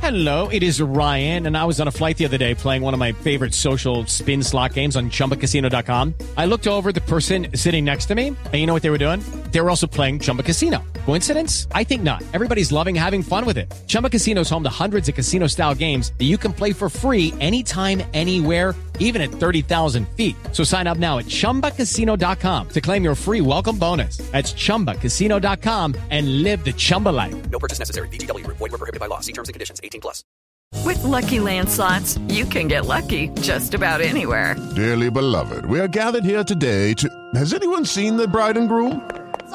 Hello, it is Ryan, and I was on a flight the other day playing one of my favorite social spin slot games on ChumbaCasino.com. I looked over at the person sitting next to me, and you know what they were doing? They were also playing Chumba Casino. Coincidence? I think not. Everybody's loving having fun with it. Chumba Casino is home to hundreds of casino-style games that you can play for free anytime, anywhere, even at 30,000 feet. So sign up now at ChumbaCasino.com to claim your free welcome bonus. That's ChumbaCasino.com and live the Chumba life. No purchase necessary. VGW. Void where prohibited by law. See terms and conditions. 18+. With Lucky Land Slots, you can get lucky just about anywhere. Dearly beloved, we are gathered here today to... Has anyone seen the bride and groom?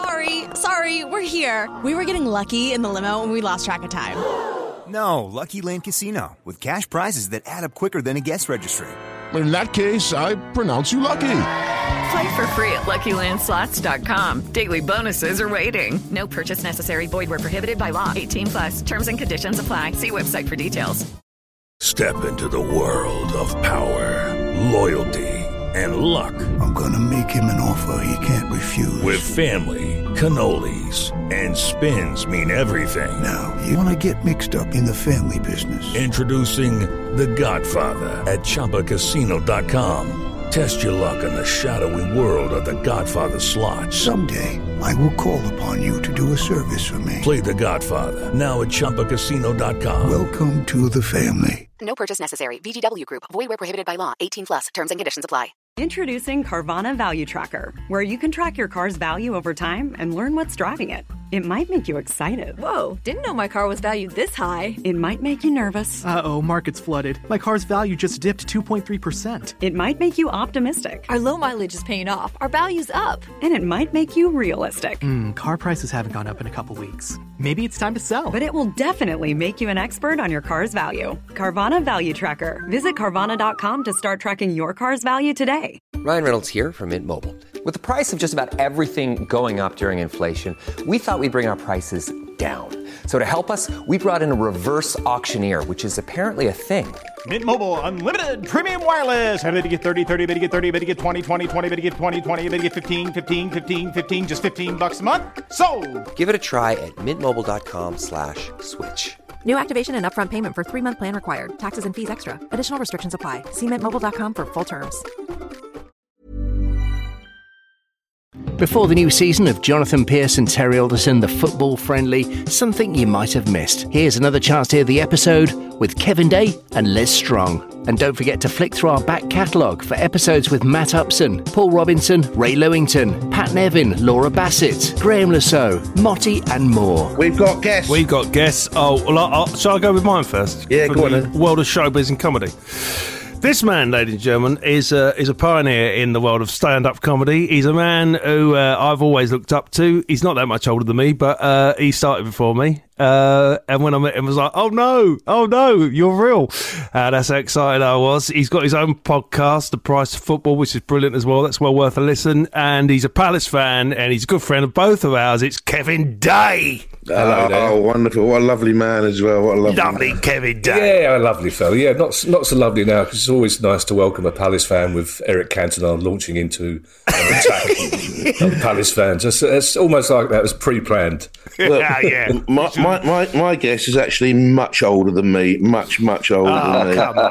Sorry, we're here. We were getting lucky in the limo and we lost track of time. No, Lucky Land Casino, with cash prizes that add up quicker than a guest registry. In that case, I pronounce you lucky. Play for free at LuckyLandSlots.com. Daily bonuses are waiting. No purchase necessary. Void where prohibited by law. 18+. Terms and conditions apply. See website for details. Step into the world of power, loyalty, and luck. I'm gonna make him an offer he can't refuse. With family, cannolis, and spins mean everything. Now, you wanna get mixed up in the family business. Introducing The Godfather at ChumbaCasino.com. Test your luck in the shadowy world of The Godfather slot. Someday, I will call upon you to do a service for me. Play The Godfather, now at ChumbaCasino.com. Welcome to the family. No purchase necessary. VGW Group. Void where prohibited by law. 18+. Terms and conditions apply. Introducing Carvana Value Tracker, where you can track your car's value over time and learn what's driving it. It might make you excited. Whoa, didn't know my car was valued this high. It might make you nervous. Uh-oh, market's flooded. My car's value just dipped 2.3%. It might make you optimistic. Our low mileage is paying off. Our value's up. And it might make you realistic. Car prices haven't gone up in a couple weeks. Maybe it's time to sell. But it will definitely make you an expert on your car's value. Carvana Value Tracker. Visit Carvana.com to start tracking your car's value today. Ryan Reynolds here from Mint Mobile. With the price of just about everything going up during inflation, we thought we'd bring our prices down. So to help us, we brought in a reverse auctioneer, which is apparently a thing. Mint Mobile Unlimited Premium Wireless. How to get 30, 30, bit to get 30, bit to get 20, 20, 20, bit to get 20, 20, bit to get 15, 15, 15, 15, just $15 a month? Sold! Give it a try at mintmobile.com/switch. New activation and upfront payment for 3-month plan required. Taxes and fees extra. Additional restrictions apply. See mintmobile.com for full terms. Before the new season of Jonathan Pierce and Terry Alderson, the football friendly, something you might have missed. Here's another chance to hear the episode with Kevin Day and Liz Strong. And don't forget to flick through our back catalogue for episodes with Matt Upson, Paul Robinson, Ray Lewington, Pat Nevin, Laura Bassett, Graham Lasso, Motti and more. We've got guests. Oh, well, shall I go with mine first? Yeah, go on then. World of showbiz and comedy. This man, ladies and gentlemen, is a pioneer in the world of stand-up comedy. He's a man who I've always looked up to. He's not that much older than me, but he started before me. And when I met him, I was like, oh no, you're real. That's how excited I was. He's got his own podcast, The Price of Football, which is brilliant as well. That's well worth a listen. And he's a Palace fan, and he's a good friend of both of ours. It's Kevin Day. Hello there. Oh, wonderful. What a lovely man as well. What a lovely man. Kevin Day. Yeah, a lovely fellow. Yeah, not so lovely now, because it's always nice to welcome a Palace fan with Eric Cantona launching into an attack of Palace fans. It's almost like that was pre-planned. Look, my guess is actually much older than me. Much older than me. Come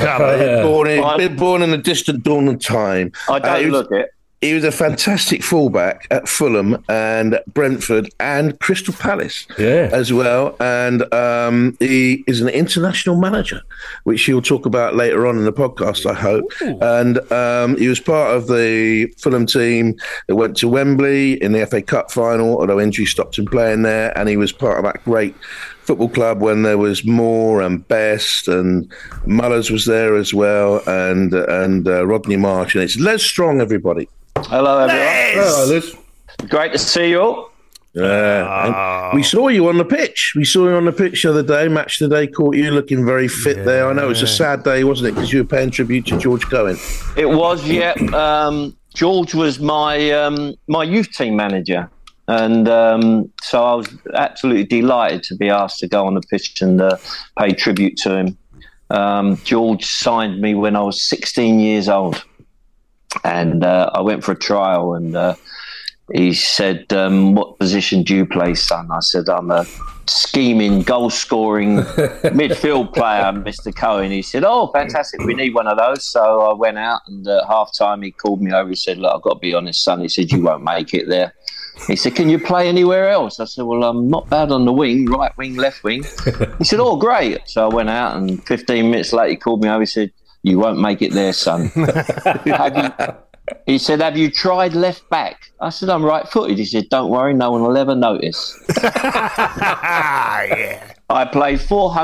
on. Born in a distant dawn of time. I don't look it. He was a fantastic fullback at Fulham and Brentford and Crystal Palace as well. And he is an international manager, which he'll talk about later on in the podcast, I hope. Ooh. And he was part of the Fulham team that went to Wembley in the FA Cup final, although injury stopped him playing there. And he was part of that great football club when there was Moore and Best and Mullers was there as well, and Rodney Marsh. And it's Les Strong, everybody. Hello, everyone. Hello, Liz. Great to see you all. Yeah, we saw you on the pitch. We saw you on the pitch the other day. Match today caught you looking very fit there. I know it was a sad day, wasn't it? Because you were paying tribute to George Cohen. It was, yeah. George was my my youth team manager. And so I was absolutely delighted to be asked to go on the pitch and pay tribute to him. George signed me when I was 16 years old. And I went for a trial and he said, "What position do you play, son?" I said, "I'm a scheming, goal-scoring midfield player, Mr. Cohen." He said, "Oh, fantastic, we need one of those." So I went out, and at half-time he called me over. He said, "Look, I've got to be honest, son." He said, "You won't make it there." He said, "Can you play anywhere else?" I said, "Well, I'm not bad on the wing, right wing, left wing." He said, "Oh, great." So I went out, and 15 minutes later he called me over. He said, "You won't make it there, son." He said, "Have you tried left back?" I said, "I'm right-footed." He said, "Don't worry, no one will ever notice." Yeah. I played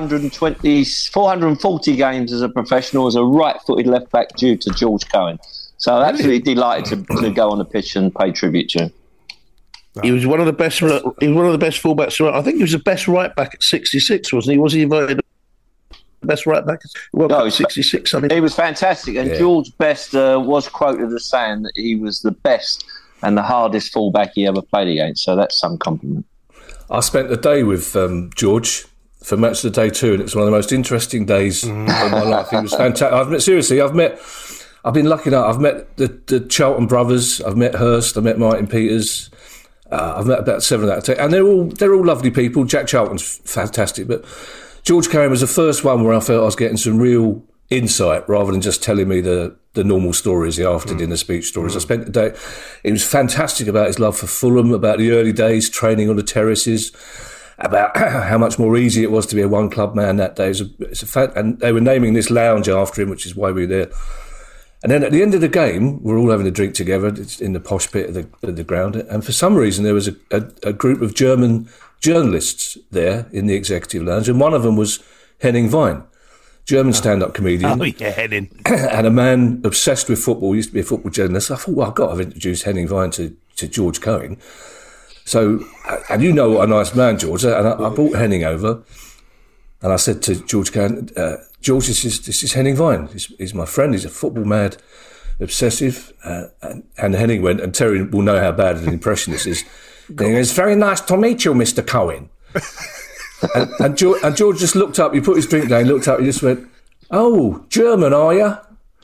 440 games as a professional as a right-footed left back due to George Cohen. So I'm absolutely delighted to go on the pitch and pay tribute to him. He was one of the best. He was one of the best fullbacks. I think he was the best right back at 66, wasn't he? Was he voted the best right back? Well, 66. I mean, he was fantastic, and George Best was quoted as saying that he was the best and the hardest fullback he ever played against. So that's some compliment. I spent the day with George for Match of the Day 2, and it's one of the most interesting days of my life. He was fantastic. I've been lucky enough. I've met the Charlton brothers. I've met Hurst. I met Martin Peters. I've met about 7 out of 10, and they're all lovely people. Jack Charlton's fantastic, but George Cohen was the first one where I felt I was getting some real insight rather than just telling me the normal stories, the after dinner speech stories. I spent the day. He was fantastic about his love for Fulham, about the early days training on the terraces, about how much more easy it was to be a one club man that day. And they were naming this lounge after him, which is why we were there. And then at the end of the game, we're all having a drink together in the posh bit of the ground. And for some reason, there was a group of German journalists there in the executive lounge. And one of them was Henning Wein, German stand-up comedian. Oh, yeah, Henning. And a man obsessed with football, used to be a football journalist. I thought, well, I've got to introduce Henning Wein to George Cohen. So, and you know what a nice man, George. And I brought Henning over. And I said to George Cohen, "George, this is Henning Wein. He's my friend. He's a football mad, obsessive." And Henning went, and Terry will know how bad an impression this is. "It's very nice to meet you, Mr. Cohen." and George just looked up. He put his drink down, looked up, he just went, "Oh, German, are you?"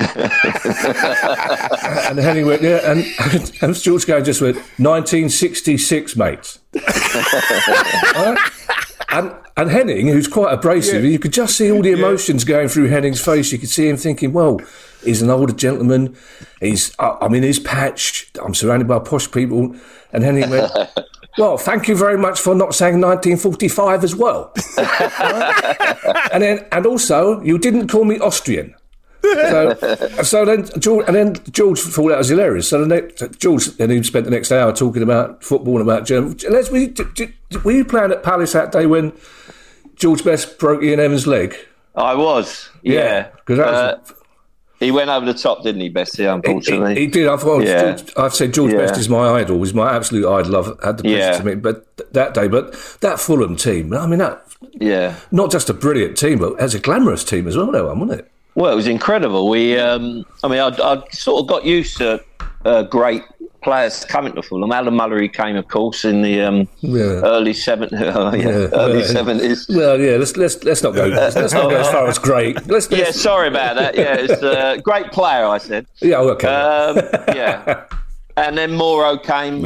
And Henning went, "Yeah." And George Cohen just went, "1966, mates." And Henning, who's quite abrasive, you could just see all the emotions going through Henning's face. You could see him thinking, well, he's an older gentleman. I'm in his patch. I'm surrounded by posh people. And Henning went, "Well, thank you very much for not saying 1945 as well." And also, you didn't call me Austrian. So then George thought that was hilarious. So George then spent the next hour talking about football and about Germany. Were you playing at Palace that day when George Best broke Ian Evans' leg? I was, yeah. He went over the top, didn't he, Bestie, unfortunately? He did. I've said George Best is my idol. He's my absolute idol. I've had the pleasure to meet but that Fulham team, I mean, not just a brilliant team, but as a glamorous team as well, wasn't it? Well, it was incredible. I sort of got used to great players coming to Fulham. Alan Mullery came, of course, in the early 70s. Early 70s. Well, yeah. Let's not go. Let's not go as far as great. Sorry about that. Yeah, it's a great player. I said. Yeah, okay. And then Moro came.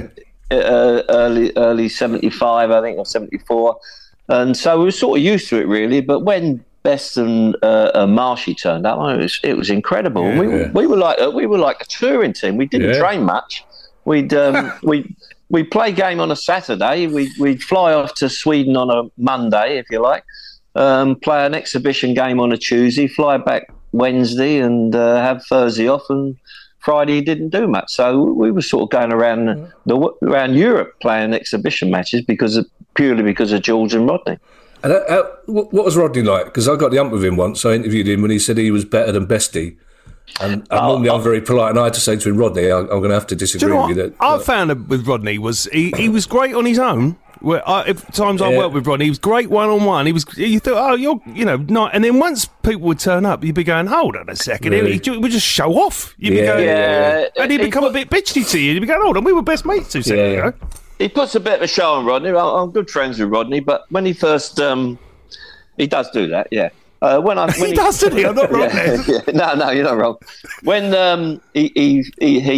Early 75, I think, or 74, and so we were sort of used to it, really. But when Best and Marshy turned up, it was incredible. Yeah, we were like a touring team. We didn't train much. We'd play game on a Saturday. We'd fly off to Sweden on a Monday, if you like. Play an exhibition game on a Tuesday. Fly back Wednesday and have Thursday off. And Friday didn't do much. So we were sort of going around Europe playing exhibition matches purely because of George and Rodney. And what was Rodney like? Because I got the ump with him once. I interviewed him when he said he was better than Bestie. And normally I'm very polite, and I had to say to him, "Rodney, I'm going to have to disagree with you." I found with Rodney was he was great on his own. Times I worked with Rodney, he was great one-on-one. You thought, not. And then once people would turn up, you'd be going, "Hold on a second," really? He would just show off. You'd be going, and he'd become a bit bitchy to you. You'd be going, "Hold on, we were best mates 2 seconds ago." He puts a bit of a show on Rodney. I'm good friends with Rodney, but when he first, he does do that, yeah. He does, doesn't he? I'm not wrong there. No, you're not wrong. When he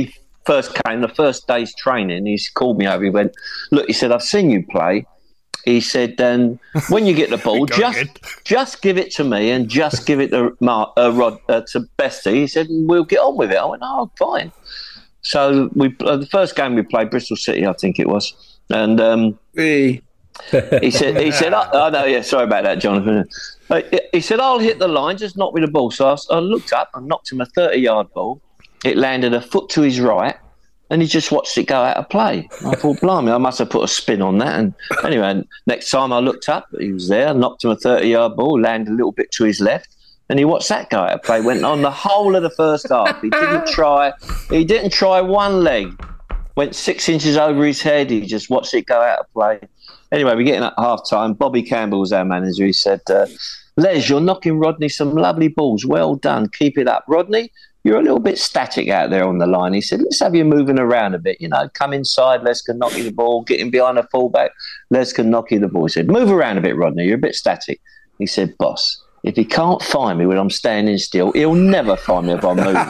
first came, the first day's training, he's called me over. He went, look, he said, I've seen you play. He said, when you get the ball, just give it to me and just give it to Bestie. He said, we'll get on with it. I went, oh, fine. So the first game we played, Bristol City, I think it was. And he said, oh, no, yeah, sorry about that, Jonathan. He said, I'll hit the line, just knock me the ball. So I looked up and knocked him a 30-yard ball. It landed a foot to his right. And he just watched it go out of play. I thought, blimey, I must have put a spin on that. And anyway, next time I looked up, he was there, knocked him a 30-yard ball, landed a little bit to his left, and he watched that go out of play. Went on the whole of the first half. He didn't try one leg. Went 6 inches over his head. He just watched it go out of play. Anyway, we're getting at half-time. Bobby Campbell was our manager. He said, Les, you're knocking Rodney some lovely balls. Well done. Keep it up. Rodney, you're a little bit static out there on the line. He said, let's have you moving around a bit. Come inside, Les can knock you the ball. Get him behind a fullback, Les can knock you the ball. He said, move around a bit, Rodney. You're a bit static. He said, boss, if he can't find me when I'm standing still, he'll never find me if I'm moving.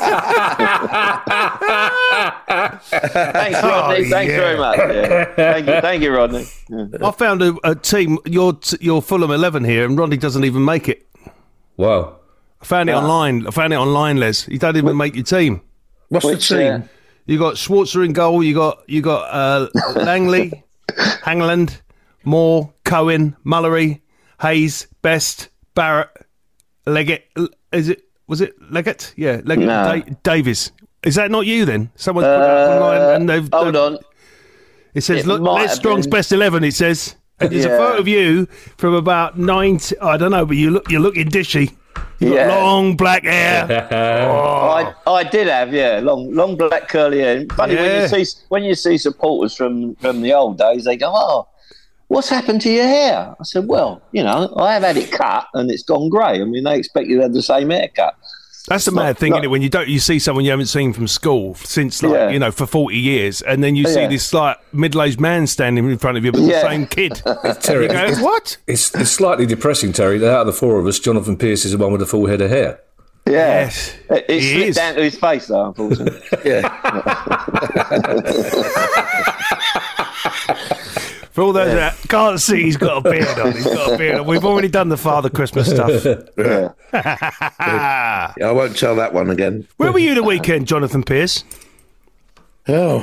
Thanks, Rodney. Thanks very much. Yeah. Thank you, Rodney. Yeah. I found a team, your Fulham 11 here, and Rodney doesn't even make it. Wow. I found it online, Les. You don't even make your team. What's the team? You got Schwarzer in goal. You got Langley, Hangland, Moore, Cohen, Mullery, Hayes, Best, Barrett, Leggett. Was it Leggett? Yeah, Leggett. No. Davies. Is that not you then? Someone's put that online and they've. Hold on. It says, look, Les Strong's best 11. It says. And there's a photo of you from about 90. I don't know, but you're looking dishy. You got long black hair. I did have, long black curly hair. Funny when you see supporters from the old days, they go, "Oh, what's happened to your hair?" I said, "Well, I have had it cut and it's gone grey. I mean, they expect you to have the same haircut." That's the mad thing, isn't it? When you see someone you haven't seen from school since, for 40 years, and then you see this middle-aged man standing in front of you, but the same kid. Terry, you go, what? It's slightly depressing, Terry, that out of the four of us, Jonathan Pearce is the one with the full head of hair. Yeah. Yes. It slipped down to his face, though, unfortunately. For all those that can't see, he's got a beard on. We've already done the Father Christmas stuff. I won't tell that one again. Where were you the weekend, Jonathan Pearce? Where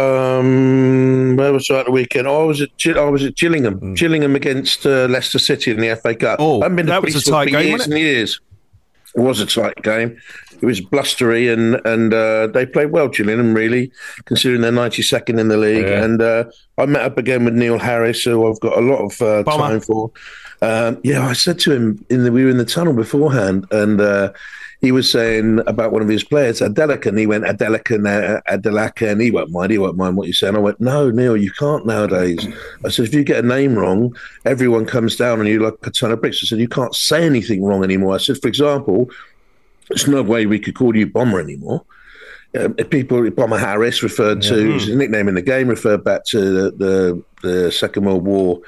was I at the weekend? I was at Gillingham. Gillingham against Leicester City in the FA Cup. Oh, I've been that was a tight game, years and years. It was a tight game. It was blustery, and they played well, Gillingham, really, considering they're 92nd in the league. Yeah. And I met up again with Neil Harris, who I've got a lot of time for. I said to him, we were in the tunnel beforehand, and he was saying about one of his players, Adelakan. He went, Adelakan, he won't mind what you're saying. I went, no, Neil, you can't nowadays. I said, if you get a name wrong, everyone comes down on you like a ton of bricks. I said, you can't say anything wrong anymore. I said, for example, there's no way we could call you Bomber anymore. Bomber Harris referred to his nickname in the game, referred back to the Second World War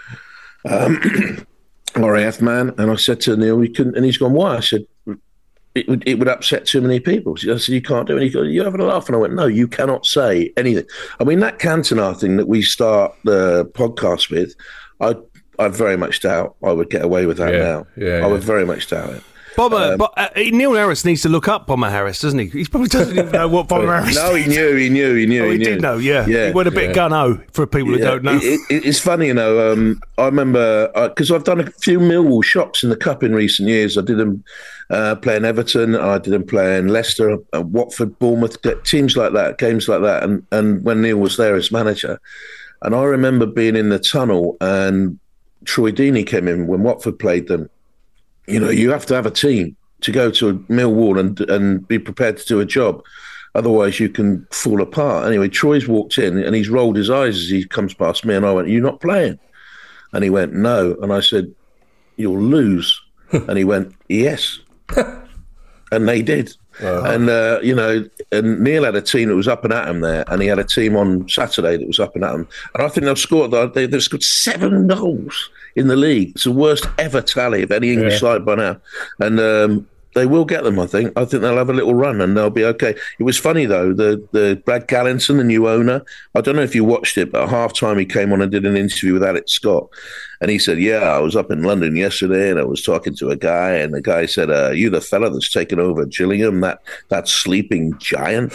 RAF man. And I said to Neil, we couldn't, and he's gone, why? I said, it would upset too many people. I said, you can't do it. He goes, you're having a laugh. And I went, no, you cannot say anything. I mean, that Cantona thing that we start the podcast with, I very much doubt I would get away with that now. I would very much doubt it. Neil Harris needs to look up Bomber Harris, doesn't he? He probably doesn't even know what Bomber Harris is. No, he knew. He did know, yeah. He went a bit gun-o for people who don't know. It's funny, I remember, because I've done a few Millwall shops in the Cup in recent years. I did them playing Everton, I did them playing Leicester, Watford, Bournemouth, teams like that, games like that, and when Neil was there as manager. And I remember being in the tunnel and Troy Deeney came in when Watford played them. You have to have a team to go to Millwall and be prepared to do a job. Otherwise, you can fall apart. Anyway, Troy's walked in and he's rolled his eyes as he comes past me. And I went, "You're not playing?" And he went, "No." And I said, "You'll lose." And he went, "Yes." And they did. And, and Neil had a team that was up and at him there. And he had a team on Saturday that was up and at him. And I think they've scored 7 goals in the league. It's the worst ever tally of any English side by now. And They will get them, I think. I think they'll have a little run and they'll be okay. It was funny, though, the Brad Gallinson, the new owner, I don't know if you watched it, but at half-time he came on and did an interview with Alex Scott. And he said, I was up in London yesterday and I was talking to a guy, and the guy said, you the fella that's taken over Gillingham, that sleeping giant?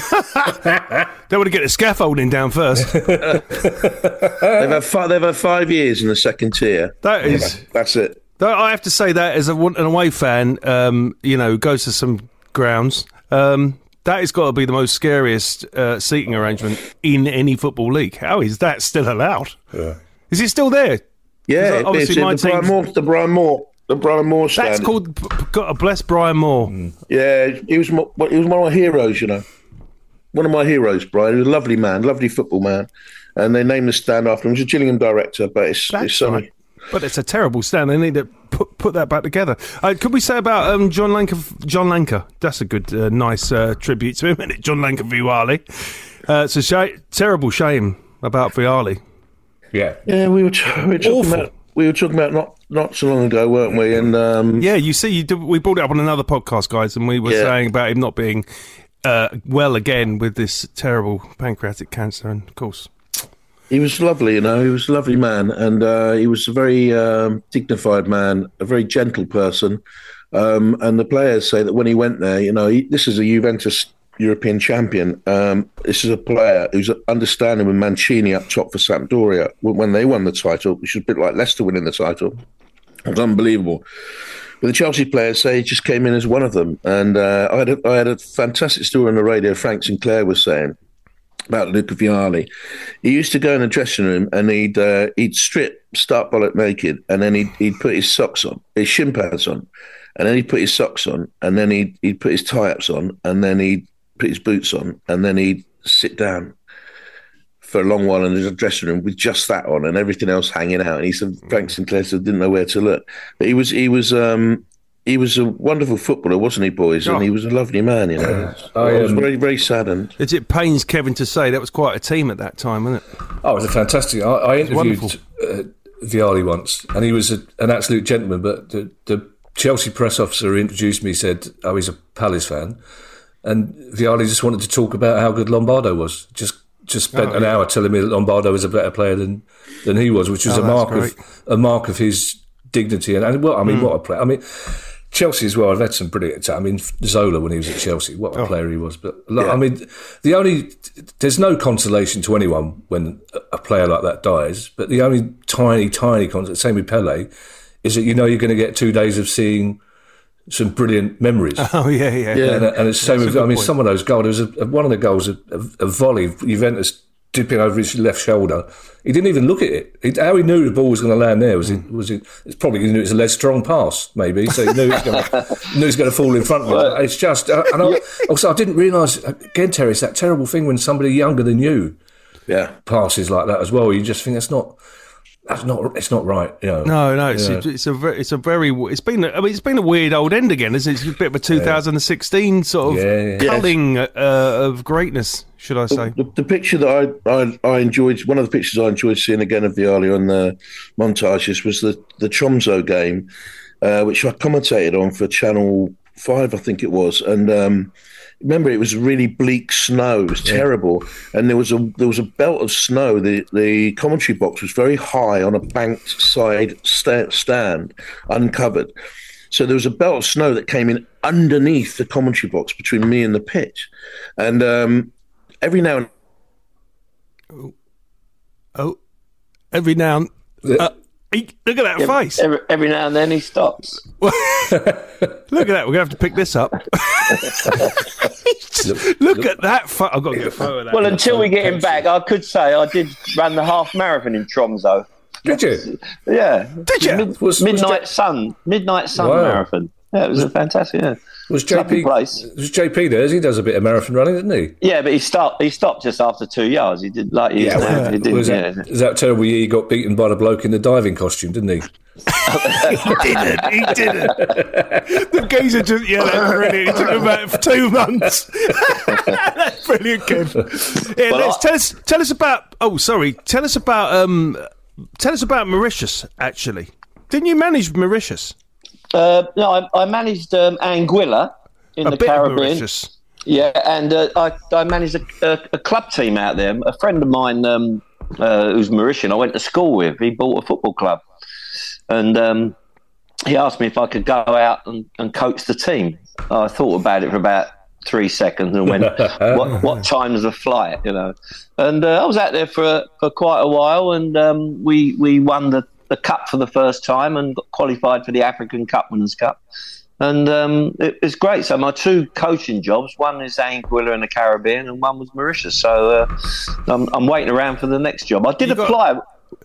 They want to get the scaffolding down first. They've had 5 years in the second tier. That's it. I have to say that as an away fan, who goes to some grounds, that has got to be the most scariest seating arrangement in any football league. How is that still allowed? Yeah. Is it still there? Yeah, obviously the Brian Moore stand. That's called. God bless Brian Moore. Yeah, he was one of my heroes. One of my heroes, Brian. He was a lovely man, lovely football man, and they named the stand after him. He was a Gillingham director, but it's right. But it's a terrible stand. They need to put that back together. Could we say about John Lanka? John Lanka. That's a good, nice tribute to him, isn't it? John Lanka Vialli. It's a terrible shame about Vialli. Yeah. Yeah, we were talking about not so long ago, weren't we? And you see, we brought it up on another podcast, guys, and we were saying about him not being well again with this terrible pancreatic cancer, and of course. He was lovely, He was a lovely man, and he was a very dignified man, a very gentle person. And the players say that when he went there, this is a Juventus European champion. This is a player who's understanding with Mancini up top for Sampdoria when they won the title, which was a bit like Leicester winning the title. It was unbelievable. But the Chelsea players say he just came in as one of them. And I had a fantastic story on the radio. Frank Sinclair was saying about Luca Vialli. He used to go in the dressing room and he'd strip, start bollock naked, and then he'd put his socks on, his shin pads on, and then he'd put his socks on, and then he'd put his tie-ups on, and then he'd put his boots on, and then he'd sit down for a long while in the dressing room with just that on and everything else hanging out. And he said, Frank Sinclair said, didn't know where to look. But he was a wonderful footballer, wasn't he, boys? And he was a lovely man, I was very, very saddened. It pains Kevin to say that was quite a team at that time, wasn't it? Oh, it was a fantastic. I interviewed Vialli once, and he was an absolute gentleman. But the Chelsea press officer who introduced me said, he's a Palace fan. And Vialli just wanted to talk about how good Lombardo was. Just spent an hour telling me that Lombardo was a better player than he was, which was a mark of his dignity. And what a player. Chelsea as well, I've had some brilliant. Zola when he was at Chelsea, what a player he was. But there's no consolation to anyone when a player like that dies. But the only tiny consolation, same with Pele, is that you're going to get 2 days of seeing some brilliant memories. Oh yeah. And it's same with. Some of those goals. There was one of the goals, a volley, Juventus dipping over his left shoulder. He didn't even look at it. How he knew the ball was going to land there was it? It's probably he knew it was a less strong pass, maybe. So he knew it was going to fall in front of him. It's just. I didn't realise again, Terry, it's that terrible thing when somebody younger than you, passes like that as well. You just think it's not right. No. It's been a weird old end again, isn't it? It's a bit of a 2016 sort of culling of greatness, should I say? The picture that I enjoyed, one of the pictures I enjoyed seeing again of Vialli on the montages was the Tromsø game, which I commentated on for Channel 5, I think it was, and. Remember, it was really bleak snow. It was terrible, and there was a belt of snow. The commentary box was very high on a banked side stand, uncovered. So there was a belt of snow that came in underneath the commentary box between me and the pitch, and every now and look at that face. Every now and then he stops. Look at that. We're going to have to pick this up. Look at that. I've got to get a photo of that. Well, until we get him back, I could say I did run the half marathon in Tromsø. Did you? Yeah. Did you? Midnight Sun marathon. Yeah, it was a fantastic. Yeah. Was JP there? He does a bit of marathon running, doesn't he? Yeah, but he stopped just after 2 yards. He did like Is that terrible year he got beaten by the bloke in the diving costume, didn't he? He didn't. The geezer just that's brilliant. It took him about 2 months. That's brilliant, Kev. Yeah, tell us about. Oh, sorry. Tell us about Mauritius. Actually, didn't you manage Mauritius? No, I managed Anguilla in the Caribbean. Yeah, and I managed a club team out there. A friend of mine who's Mauritian, I went to school with, he bought a football club. And he asked me if I could go out and coach the team. I thought about it for about 3 seconds and went, what time is the flight, you know? And I was out there for quite a while, and we won the cup for the first time and got qualified for the African Cup Winners' Cup. And it was great. So my 2 coaching jobs, one is Anguilla in the Caribbean and one was Mauritius. So I'm waiting around for the next job. I did apply.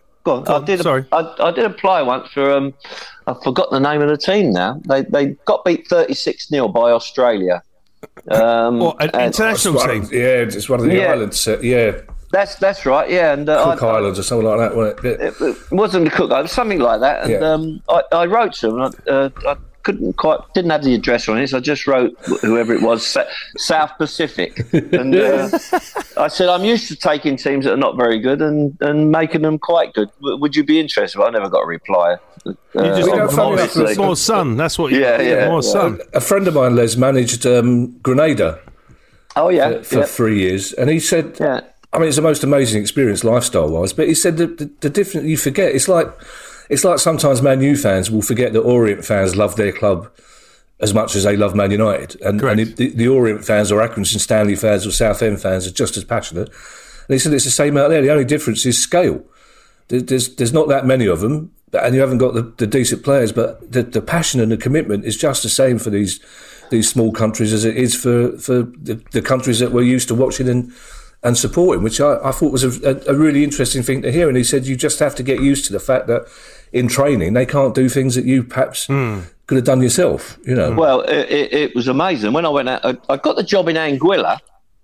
I did apply once for, I forgot the name of the team now. They got beat 36-0 by Australia. An international team? Yeah, it's one of the islands. Yeah. That's right, yeah. And Cook Islands or something like that, wasn't it? It wasn't the Cook Islands, something like that. And I wrote to them. I didn't have the address on it, so I just wrote whoever it was, South Pacific. And I said, I'm used to taking teams that are not very good and making them quite good. Would you be interested? But I never got a reply. You just more sun. That's what you get. More sun. A friend of mine, Les, managed Grenada. Oh, yeah. For 3 years. And he said, I mean, it's the most amazing experience lifestyle-wise, but he said the difference you forget, it's like sometimes Man U fans will forget that Orient fans love their club as much as they love Man United. And the Orient fans or Accrington Stanley fans or Southend fans are just as passionate. And he said it's the same out there. The only difference is scale. There's not that many of them, and you haven't got the decent players, but the passion and the commitment is just the same for these small countries as it is for the countries that we're used to watching and supporting, which I thought was a really interesting thing to hear. And he said you just have to get used to the fact that in training they can't do things that you perhaps could have done yourself, you know. Well, it was amazing. When I went out, I got the job in Anguilla.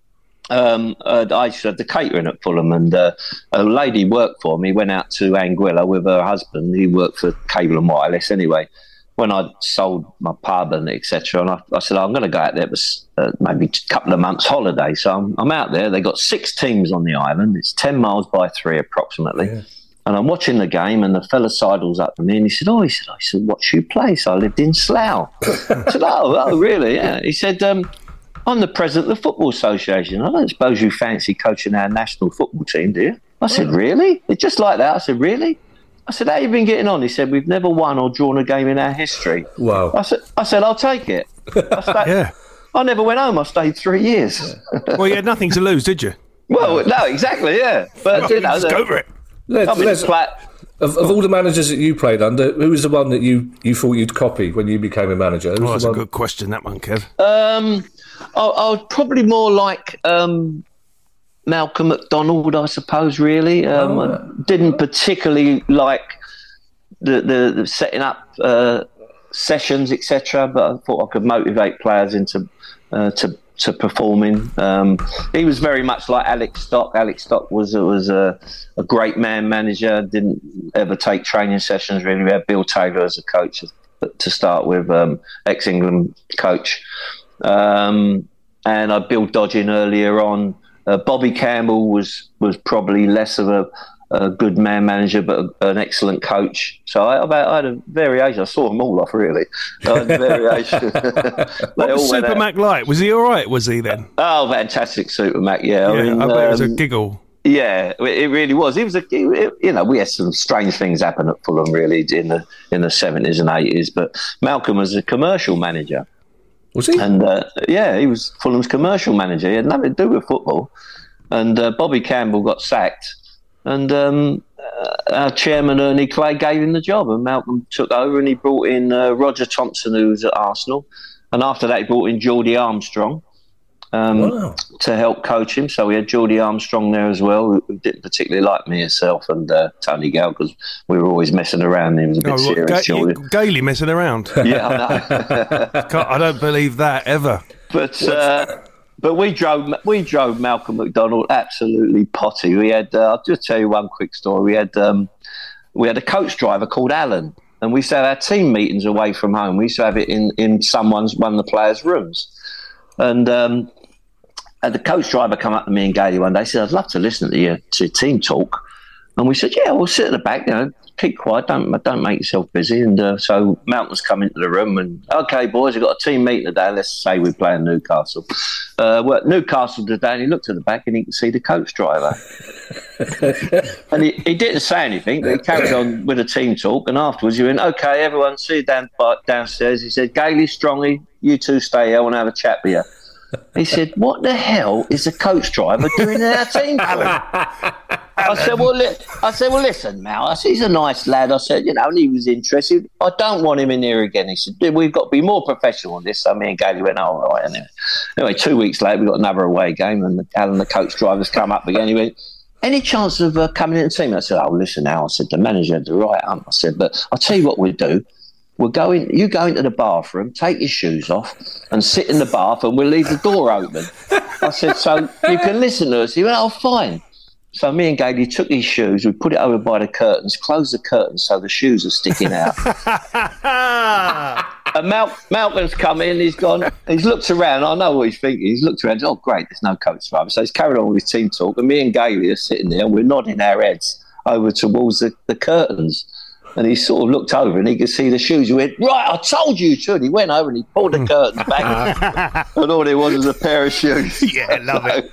I used to have the catering at Fulham, and a lady worked for me, went out to Anguilla with her husband. He worked for Cable and Wireless anyway. When I sold my pub and etc., and I said, I'm going to go out there. It was maybe a couple of months' holiday. So I'm out there. They got 6 teams on the island. It's 10 miles by 3 approximately. Yeah. And I'm watching the game, and the fella sidles up to me, and he said, I said, what's your place? I lived in Slough. I said, oh, really? Yeah. He said, I'm the president of the Football Association. I don't suppose you fancy coaching our national football team, do you? I said, really? It's just like that. I said, really? I said, how you been getting on? He said, we've never won or drawn a game in our history. Wow. I said, I'll take it. I never went home. I stayed 3 years. Well, you had nothing to lose, did you? Well, no, exactly, yeah. But just go for it. Of all the managers that you played under, who was the one that you thought you'd copy when you became a manager? That's a good question, that one, Kev. I was probably more like Malcolm McDonald, I suppose, really. Didn't particularly like the setting up sessions, etc., but I thought I could motivate players into to performing. He was very much like Alex Stock. Alex Stock was a great man manager, didn't ever take training sessions, really. We had Bill Taylor as a coach to start with, ex-England coach. And I had Bill Dodgin earlier on. Bobby Campbell was probably less of a good man manager, but an excellent coach. So I had a variation. I saw them all off, really. I had a variation. What was Super Mac like? Was he all right, was he then? Oh, fantastic Super Mac, yeah. I bet it was a giggle. Yeah, it really was. We had some strange things happen at Fulham, really, in the 70s and 80s, but Malcolm was a commercial manager. Was he? And he was Fulham's commercial manager. He had nothing to do with football. And Bobby Campbell got sacked, and our chairman Ernie Clay gave him the job, and Malcolm took over, and he brought in Roger Thompson, who was at Arsenal, and after that he brought in Geordie Armstrong to help coach him. So we had Geordie Armstrong there as well, who didn't particularly like me herself and Tony Gale, because we were always messing around. He was a bit serious. Gaily messing around. Yeah, I know. I don't believe that ever. But we drove Malcolm McDonald absolutely potty. We had I'll just tell you one quick story. We had a coach driver called Alan, and we used to have our team meetings away from home. We used to have it in one of the players' rooms. And the coach driver come up to me and Gailey one day, said, I'd love to listen to your team talk. And we said, yeah, we'll sit at the back, keep quiet, don't make yourself busy. And so Malcolm's come into the room and, okay, boys, we've got a team meeting today. Let's say we're playing Newcastle. We're at Newcastle today, and he looked at the back and he could see the coach driver. And he didn't say anything, but he carried on with a team talk. And afterwards, he went, okay, everyone, see you downstairs. He said, Gailey, Strongy, you two stay here. I want to have a chat with you. He said, what the hell is the coach driver doing in our team for? I said, well, listen, Mal. I said, he's a nice lad. I said, and he was interested. I don't want him in here again. He said, we've got to be more professional on this. So me and Gailey went, all right. Anyway, 2 weeks later, we got another away game, and Alan, the coach driver's come up again. He went, any chance of coming in the team? I said, oh, listen, Al. I said, the manager had the right arm. I said, but I'll tell you what we'll do. You go into the bathroom, take your shoes off and sit in the bath, and we'll leave the door open. I said, so you can listen to us. He went, oh, fine. So me and Gailey took his shoes, we put it over by the curtains, closed the curtains so the shoes are sticking out. And Malcolm's come in, he's looked around, I know what he's thinking, he's looked around, oh great, there's no coach driver. So he's carried on with his team talk, and me and Gailey are sitting there, and we're nodding our heads over towards the curtains. And he sort of looked over and he could see the shoes. He went, right, I told you to. And he went over and he pulled the curtains back. And all there was a pair of shoes. Yeah, love it.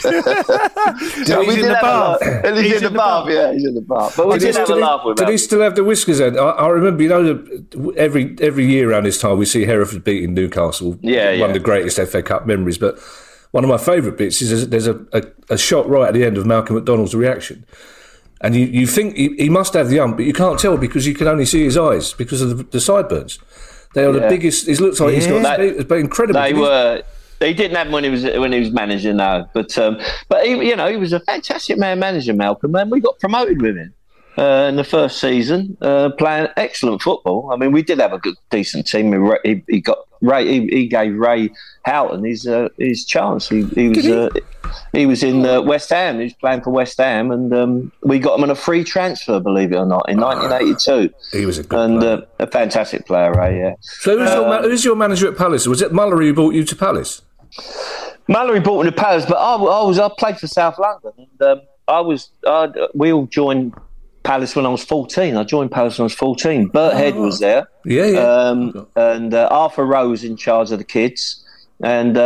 So he's in the bath. He's in the bath, yeah, he's in the bath. But we did have a laugh with him. Did he still have the whiskers then? I remember, every year around this time we see Hereford beating Newcastle. One of the greatest FA Cup memories. But one of my favourite bits is there's a shot right at the end of Malcolm McDonald's reaction. And you think he must have the ump, but you can't tell because you can only see his eyes because of the sideburns. They are the biggest. It looks like he's got incredible. He didn't have them when he was manager, no. But he was a fantastic manager, Malcolm. And we got promoted with him in the first season, playing excellent football. I mean, we did have a decent team. He gave Ray Houghton his chance. He was in West Ham. He was playing for West Ham, and we got him on a free transfer, believe it or not, in 1982. He was a good player. A fantastic player, Ray. Yeah. So who's your manager at Palace? Was it Mullery who brought you to Palace? Mullery brought me to Palace, but I played for South London, and we all joined Palace when I was 14. I joined Palace when I was 14. Bert Head was there. Yeah. And Arthur Rose in charge of the kids. And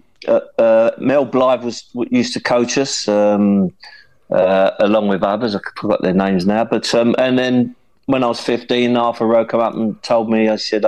Mel Blythe used to coach us, along with others. I forgot their names now. But and then when I was 15, Arthur Rowe came up and told me, I said,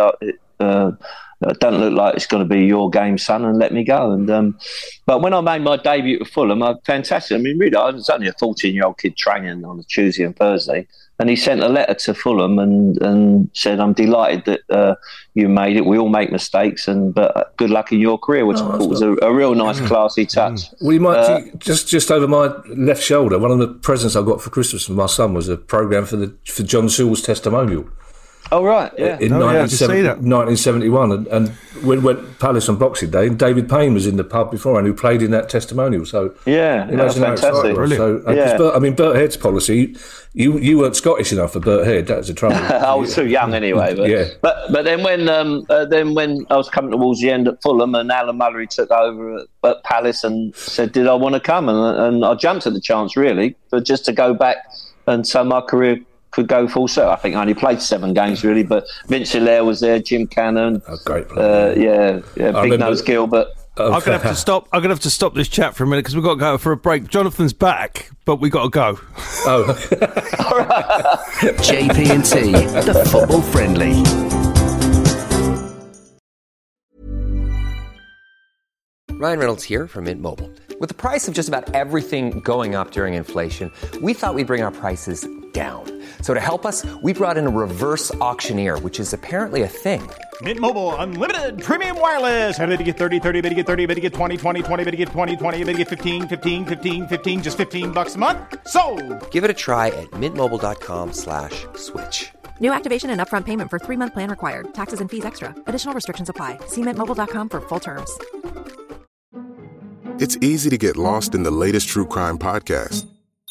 it doesn't look like it's going to be your game, son, and let me go. And but when I made my debut at Fulham, fantastic. I mean, really, I was only a 14-year-old kid training on a Tuesday and Thursday, and he sent a letter to Fulham and said, "I'm delighted that you made it. We all make mistakes, but good luck in your career," which I thought was a real nice, classy touch. Well, you might just over my left shoulder. One of the presents I got for Christmas from my son was a program for John Sewell's testimonial. Oh, right, yeah. In 1971. And we went Palace on Boxing Day, and David Payne was in the pub beforehand who played in that testimonial. So yeah, that's fantastic. Brilliant. So, Bert Head's policy, you weren't Scottish enough for Bert Head. That was the trouble. I was too young anyway. But then when I was coming towards the end at Fulham, and Alan Mullery took over at Palace and said, did I want to come? And I jumped at the chance, really, but just to go back, and so my career could go full circle. I think I only played 7 games really, but Vince Hilaire was there, Jim Cannon, great player. Big Nose Gilbert. I'm gonna have to stop. I'm gonna have to stop this chat for a minute because we've got to go for a break. Jonathan's back, but we got to go. Oh, JP&T, the football friendly. Ryan Reynolds here from Mint Mobile. With the price of just about everything going up during inflation, we thought we'd bring our prices down. So to help us, we brought in a reverse auctioneer, which is apparently a thing. Mint Mobile Unlimited Premium Wireless. How to get 30, 30, bit to get 30, bit to get 20, 20, 20, bit to get 20, 20, bit to get 15, 15, 15, 15, just $15 a month? Sold! Give it a try at mintmobile.com/switch. New activation and upfront payment for 3-month plan required. Taxes and fees extra. Additional restrictions apply. See mintmobile.com for full terms. It's easy to get lost in the latest true crime podcast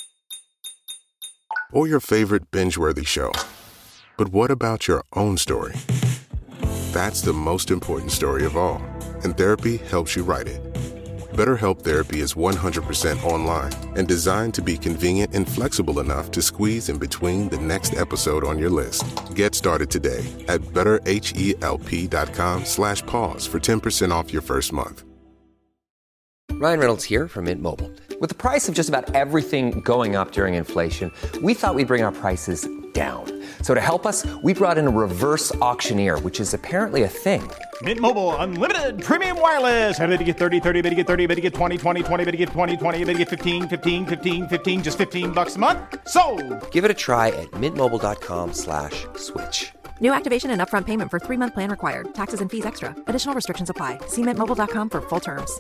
or your favorite binge-worthy show. But what about your own story? That's the most important story of all, and therapy helps you write it. BetterHelp Therapy is 100% online and designed to be convenient and flexible enough to squeeze in between the next episode on your list. Get started today at betterhelp.com/pause for 10% off your first month. Ryan Reynolds here from Mint Mobile. With the price of just about everything going up during inflation, we thought we'd bring our prices down. So to help us, we brought in a reverse auctioneer, which is apparently a thing. Mint Mobile Unlimited Premium Wireless. How to get 30, 30, bit to get 30, bit to get 20, 20, 20, bit to get 20, 20, bit to get 15, 15, 15, 15, just $15 a month? Sold! Give it a try at mintmobile.com/switch. New activation and upfront payment for 3-month plan required. Taxes and fees extra. Additional restrictions apply. See mintmobile.com for full terms.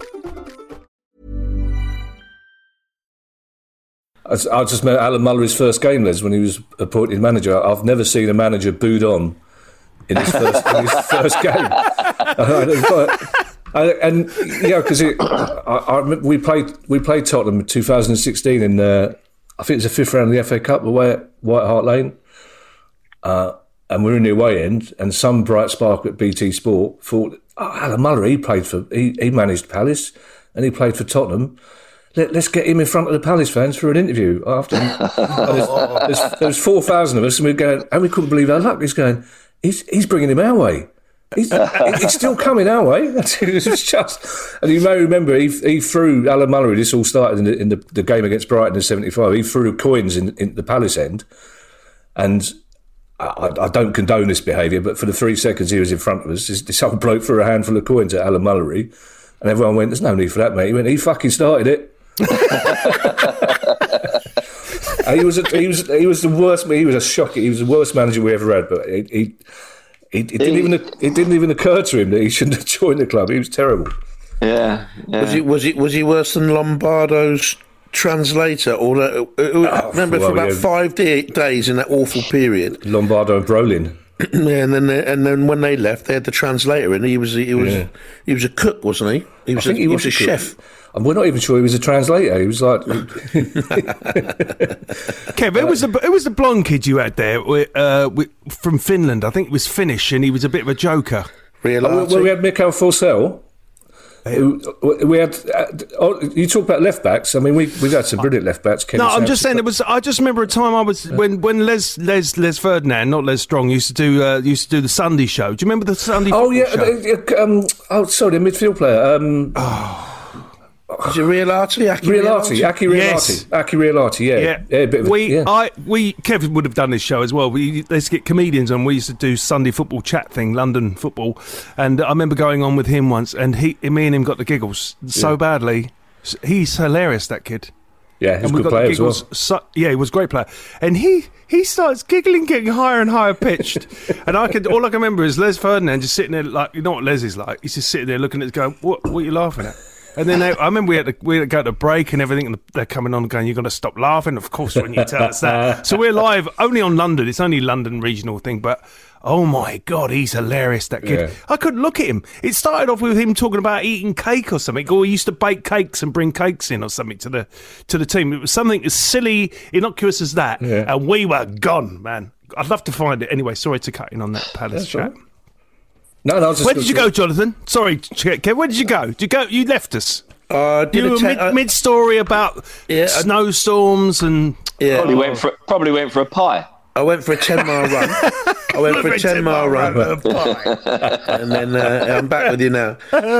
I just met Alan Mullery's first game, Les, when he was appointed manager. I've never seen a manager booed on in his first game. And yeah, because we played Tottenham in 2016 in I think it was the fifth round of the FA Cup away at White Hart Lane, and we're in the away end, and some bright spark at BT Sport thought, Alan Mullery, he managed Palace and he played for Tottenham. Let's get him in front of the Palace fans for an interview after. There's 4,000 of us, and we're going, and we couldn't believe our luck. He's going, he's bringing him our way. He's still coming our way. It's just, and you may remember he threw Alan Mullery. This all started in the game against Brighton in '75. He threw coins in the Palace end, and I don't condone this behaviour, but for the 3 seconds he was in front of us, this old bloke threw a handful of coins at Alan Mullery, and everyone went, "There's no need for that, mate." He went, "He fucking started it." He was the worst. He was a shocker. He was the worst manager we ever had. But it didn't even occur to him that he shouldn't have joined the club. He was terrible. Yeah. Was he worse than Lombardo's translator? Or remember for about 5 days in that awful period, Lombardo and Brolin. Yeah, and then when they left, they had the translator, and he was a cook, wasn't he? He was a chef. And we're not even sure he was a translator. He was like, Kev, it was the blonde kid you had there from Finland. I think it was Finnish, and he was a bit of a joker. Well, we had Mikael Forsell. We had. You talk about left backs. I mean, we've had some brilliant left backs. I'm just saying I just remember a time I was when Les Ferdinand, not Les Strong, used to do the Sunday show. Do you remember the Sunday? Oh yeah. Show? Sorry, the midfield player. Is it Riolati? Aki Riolati, yeah. Kevin would have done this show as well. Let's get comedians on. We used to do Sunday football chat thing, London football, and I remember going on with him once, and me and him got the giggles so badly. He's hilarious, that kid. Yeah, he's a good player as well. He was a great player, and he starts giggling, getting higher and higher pitched, and all I can remember is Les Ferdinand just sitting there, like, you know what Les is like. He's just sitting there looking at us, going, "What are you laughing at?" And then I remember we had to go to break and everything, and they're coming on going, "You've got to stop laughing." Of course, when you tell us that. So we're live only on London. It's only London regional thing, but oh my God, he's hilarious, that kid. Yeah. I couldn't look at him. It started off with him talking about eating cake or something, or he used to bake cakes and bring cakes in or something to the team. It was something as silly, innocuous as that, and we were gone, man. I'd love to find it. Anyway, sorry to cut in on that Palace chat. Right. No, where did you go, Jonathan? Sorry, Kev, where did you go? You left us. You were mid-story about snowstorms and... Yeah. Probably went for a pie. I went for a 10-mile run. And then I'm back with you now.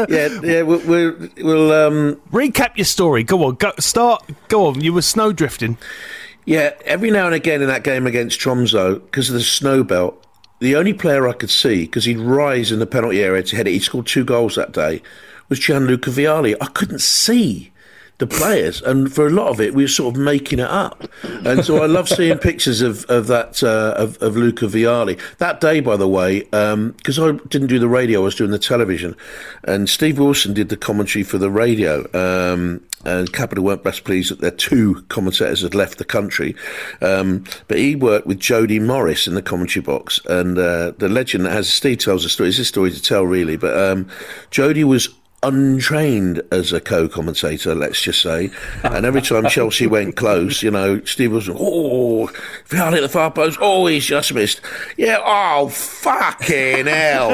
We'll recap your story. Go on. Go on. You were snow drifting. Yeah, every now and again in that game against Tromsø, because of the snow belt, the only player I could see, because he'd rise in the penalty area to head it, he scored 2 goals that day, was Gianluca Vialli. I couldn't see the players, and for a lot of it, we were sort of making it up. And so I love seeing pictures of that of Luca Vialli. That day, by the way, because I didn't do the radio, I was doing the television, and Steve Wilson did the commentary for the radio. And Capital weren't best pleased that their 2 commentators had left the country. But he worked with Jody Morris in the commentary box. And the legend that has, Steve tells a story, it's his story to tell really, but Jody was untrained as a co-commentator, let's just say. And every time Chelsea went close, you know, Steve was, if you hit the far post, he's just missed. Yeah, fucking hell.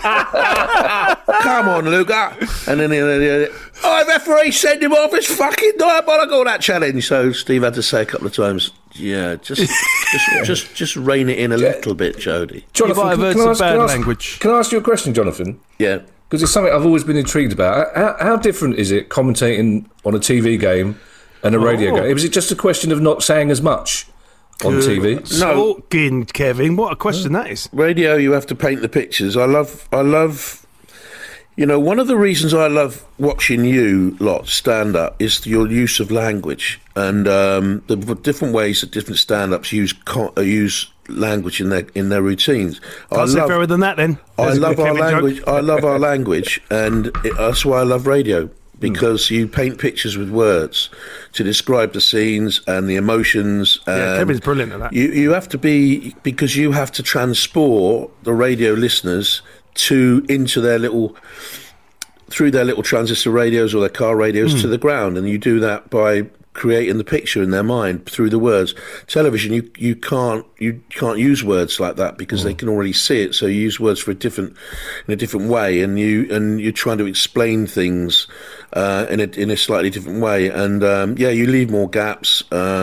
Come on, Luca. And then referee, send him off. It's fucking diabolical, that challenge. So Steve had to say a couple of times, yeah, just rein it in a little bit, Jody. Jonathan, can I ask you a question, Jonathan? Yeah. Because it's something I've always been intrigued about. How different is it commentating on a TV game and a radio game? Was it just a question of not saying as much on TV? No, Kevin, what a question that is. Radio, you have to paint the pictures. I love. You know, one of the reasons I love watching you lot stand up is your use of language and the different ways that different stand-ups use language in their routines. Can't say fairer than that, then. I love our language. I love our language, and that's why I love radio, because you paint pictures with words to describe the scenes and the emotions. Yeah, Kevin's brilliant at that. You have to be, because you have to transport the radio listeners into their little, through their little transistor radios or their car radios to the ground, and you do that by creating the picture in their mind through the words. Television, you can't use words like that because they can already see it. So you use words in a different way, and you're trying to explain things in a slightly different way. And you leave more gaps.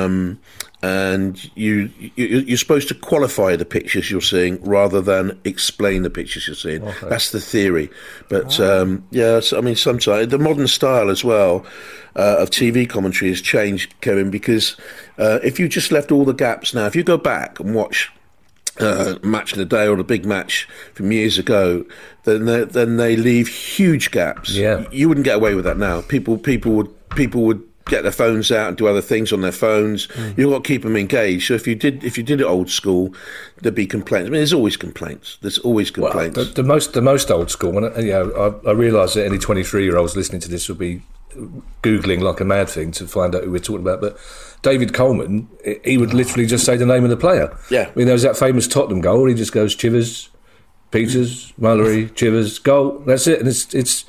And you're supposed to qualify the pictures you're seeing rather than explain the pictures you're seeing. Okay. That's the theory. But I mean, sometimes the modern style as well of TV commentary has changed, Kevin, because if you just left all the gaps now, if you go back and watch Match of the Day or the big match from years ago, then they leave huge gaps. Yeah. You wouldn't get away with that now. People would get their phones out and do other things on their phones. You've got to keep them engaged. So if you did it old school, there'd be complaints. I mean, there's always complaints. Well, the most old school one. I realise that any 23-year-olds listening to this will be Googling like a mad thing to find out who we're talking about. But David Coleman, he would literally just say the name of the player. Yeah. I mean, there was that famous Tottenham goal. He just goes Chivers, Peters, Mullery, Chivers, goal. That's it. And it's.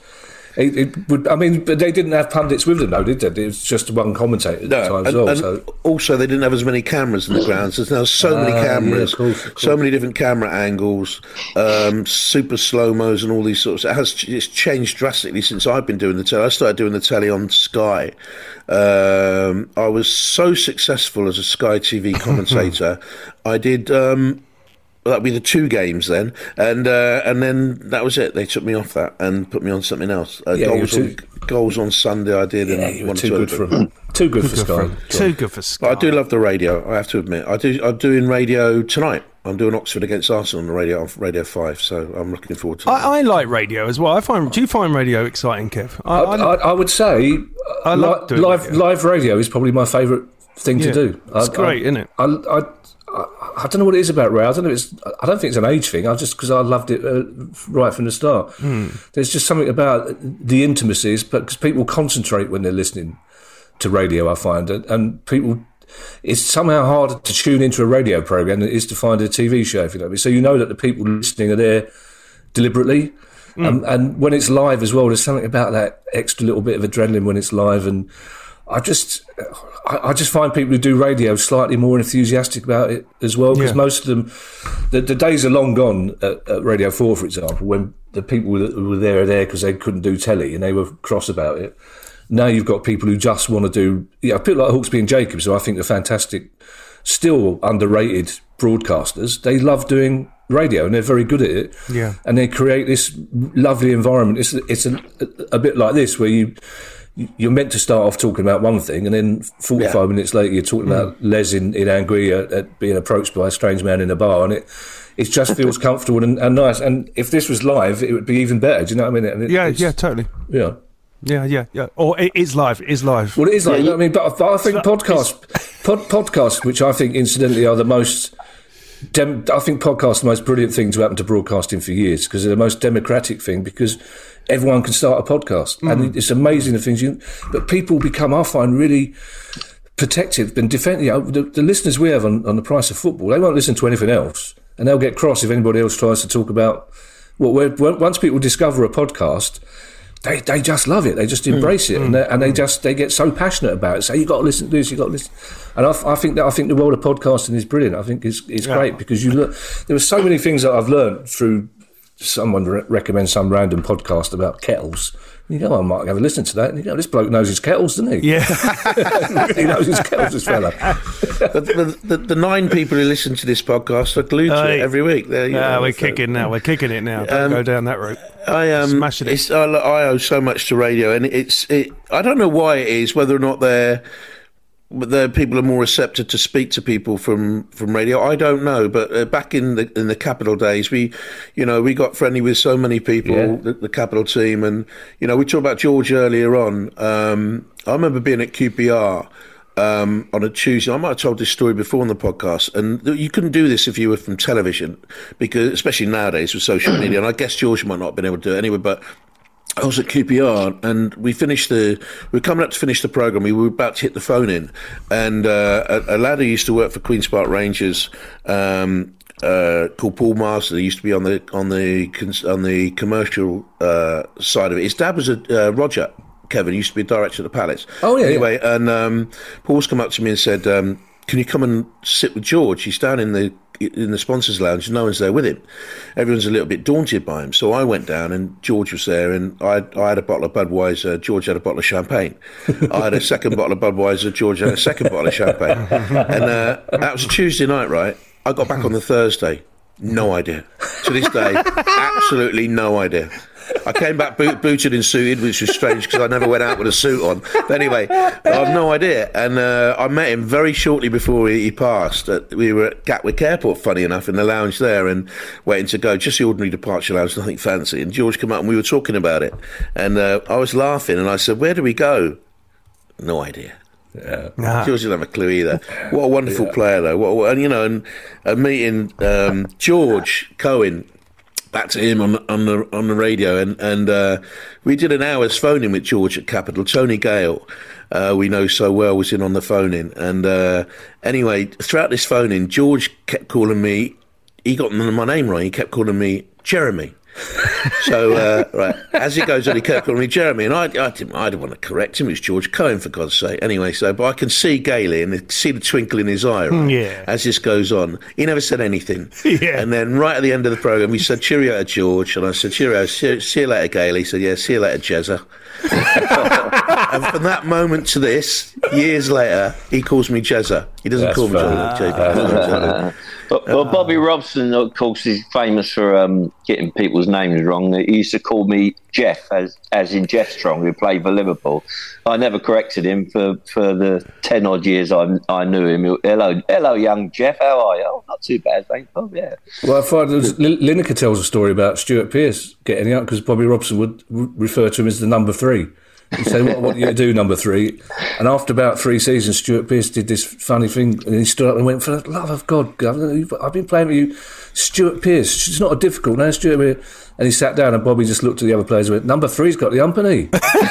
But they didn't have pundits with them, though, did they? It was just one commentator at the time as well. And also, they didn't have as many cameras in the grounds. There's now so many cameras, of course. So many different camera angles, super slow-mos and all these sorts. It's changed drastically since I've been doing the telly. I started doing the telly on Sky. I was so successful as a Sky TV commentator. I did... that'd be the 2 games then, and then that was it. They took me off that and put me on something else. Goals on Sunday I did. Yeah, and you were too good for them. Too good for Sky. Too good for Sky. But I do love the radio, I have to admit. I'm doing radio tonight. I'm doing Oxford against Arsenal on the radio, on Radio 5, so I'm looking forward to it. I like radio as well. Do you find radio exciting, Kev? I would say I love doing live radio is probably my favourite thing to do. It's great, isn't it? I don't know what it is about radio. I don't think it's an age thing. Because I loved it right from the start. There's just something about the intimacies, because people concentrate when they're listening to radio, I find, and people. It's somehow harder to tune into a radio program than it is to find a TV show. If you know what I mean. So you know that the people listening are there deliberately, and when it's live as well, there's something about that extra little bit of adrenaline when it's live, and I just find people who do radio slightly more enthusiastic about it as well, because most of them, the days are long gone at Radio 4, for example, when the people who were there are there because they couldn't do telly and they were cross about it. Now you've got people who just want to do, people like Hawksby and Jacobs, who I think are fantastic, still underrated broadcasters. They love doing radio and they're very good at it. Yeah. And they create this lovely environment. It's a bit like this, where you're meant to start off talking about one thing, and then 45 minutes later you're talking about Les in Angria at being approached by a strange man in a bar, and it just feels comfortable and nice. And if this was live, it would be even better. Do you know what I mean? Yeah, totally. Yeah. Yeah. Or it is live. It is live. Well, it is live. I mean, but I think podcasts, which I think incidentally are the most. I think podcasts are the most brilliant thing to happen to broadcasting for years, because they're the most democratic thing, because everyone can start a podcast, and it's amazing the things but people become, I find, really protective and defending. The listeners we have on The Price of Football, they won't listen to anything else, and they'll get cross if anybody else tries to talk about. Once people discover a podcast, they just love it. They just embrace it, and they get so passionate about it. So you got to listen to this, you got to listen. And I think the world of podcasting is brilliant. I think it's great because you look. There were so many things that I've learned through someone recommends some random podcast about kettles. And you go, I might have a listen to that. And you go, this bloke knows his kettles, doesn't he? Yeah, he knows his kettles, this fella. The 9 people who listen to this podcast are glued to it every week. We're kicking now. We're kicking it now. Don't go down that route. Smashing it. I owe so much to radio, and I don't know why it is. Whether or not the people are more receptive to speak to people from radio, I don't know. But back in the Capital days, we got friendly with so many people, the Capital team, and we talked about George earlier on. I remember being at QPR on a Tuesday. I might have told this story before on the podcast, and you couldn't do this if you were from television, because especially nowadays with social media. And I guess George might not have been able to do it anyway, but I was at QPR and we were coming up to finish the programme. We were about to hit the phone in, and a lad who used to work for Queen's Park Rangers called Paul Marsden, he used to be on the commercial side of it. His dad was Roger Kevin, used to be a director at the Palace. Oh yeah. Anyway, and Paul's come up to me and said, "Can you come and sit with George? He's down in the sponsors lounge. No one's there with him." Everyone's a little bit daunted by him. So I went down and George was there, and I had a bottle of Budweiser. George had a bottle of champagne. I had a second bottle of Budweiser. George had a second bottle of champagne. And that was a Tuesday night, right? I got back on the Thursday. No idea. To this day, absolutely no idea. I came back booted and suited, which was strange because I never went out with a suit on. But anyway, I have no idea. And I met him very shortly before he passed. We were at Gatwick Airport, funny enough, in the lounge there, and waiting to go. Just the ordinary departure lounge, nothing fancy. And George came up and we were talking about it. And I was laughing and I said, "Where do we go?" No idea. Yeah. George didn't have a clue either. What a wonderful player, though. And meeting George Cohen, back to him on the radio, and we did an hour's phoning with George at Capital. Tony Gale, we know so well, was in on the phoning, and anyway, throughout this phoning, George kept calling me. He got my name wrong. He kept calling me Jeremy. So right, as it goes on, he kept calling me Jeremy, and I didn't want to correct him. It was George Cohen, for God's sake. Anyway, but I can see Gailey and see the twinkle in his eye, right, as this goes on. He never said anything. And then right at the end of the programme, he said, "Cheerio to George," and I said, "Cheerio, see you later, Gailey." He said, "Yeah, see you later, Jezza." And from that moment to this, years later, he calls me Jezza. He doesn't call me JP. Well, Bobby Robson, of course, is famous for getting people's names wrong. He used to call me Jeff, as in Jeff Strong, who played for Liverpool. I never corrected him for the 10 odd years I knew him. Hello, young Jeff. How are you? Oh, not too bad, thanks, Bob. Yeah. Well, I find Lineker tells a story about Stuart Pearce getting out because Bobby Robson would refer to him as the number 3. He'd say, what are you going to do, number 3? And after about 3 seasons, Stuart Pearce did this funny thing, and he stood up and went, "For the love of God, Governor, I've been playing with you, Stuart Pearce. It's not a difficult name, Stuart Pearce." And he sat down, and Bobby just looked at the other players and went, "Number 3's got the umpany."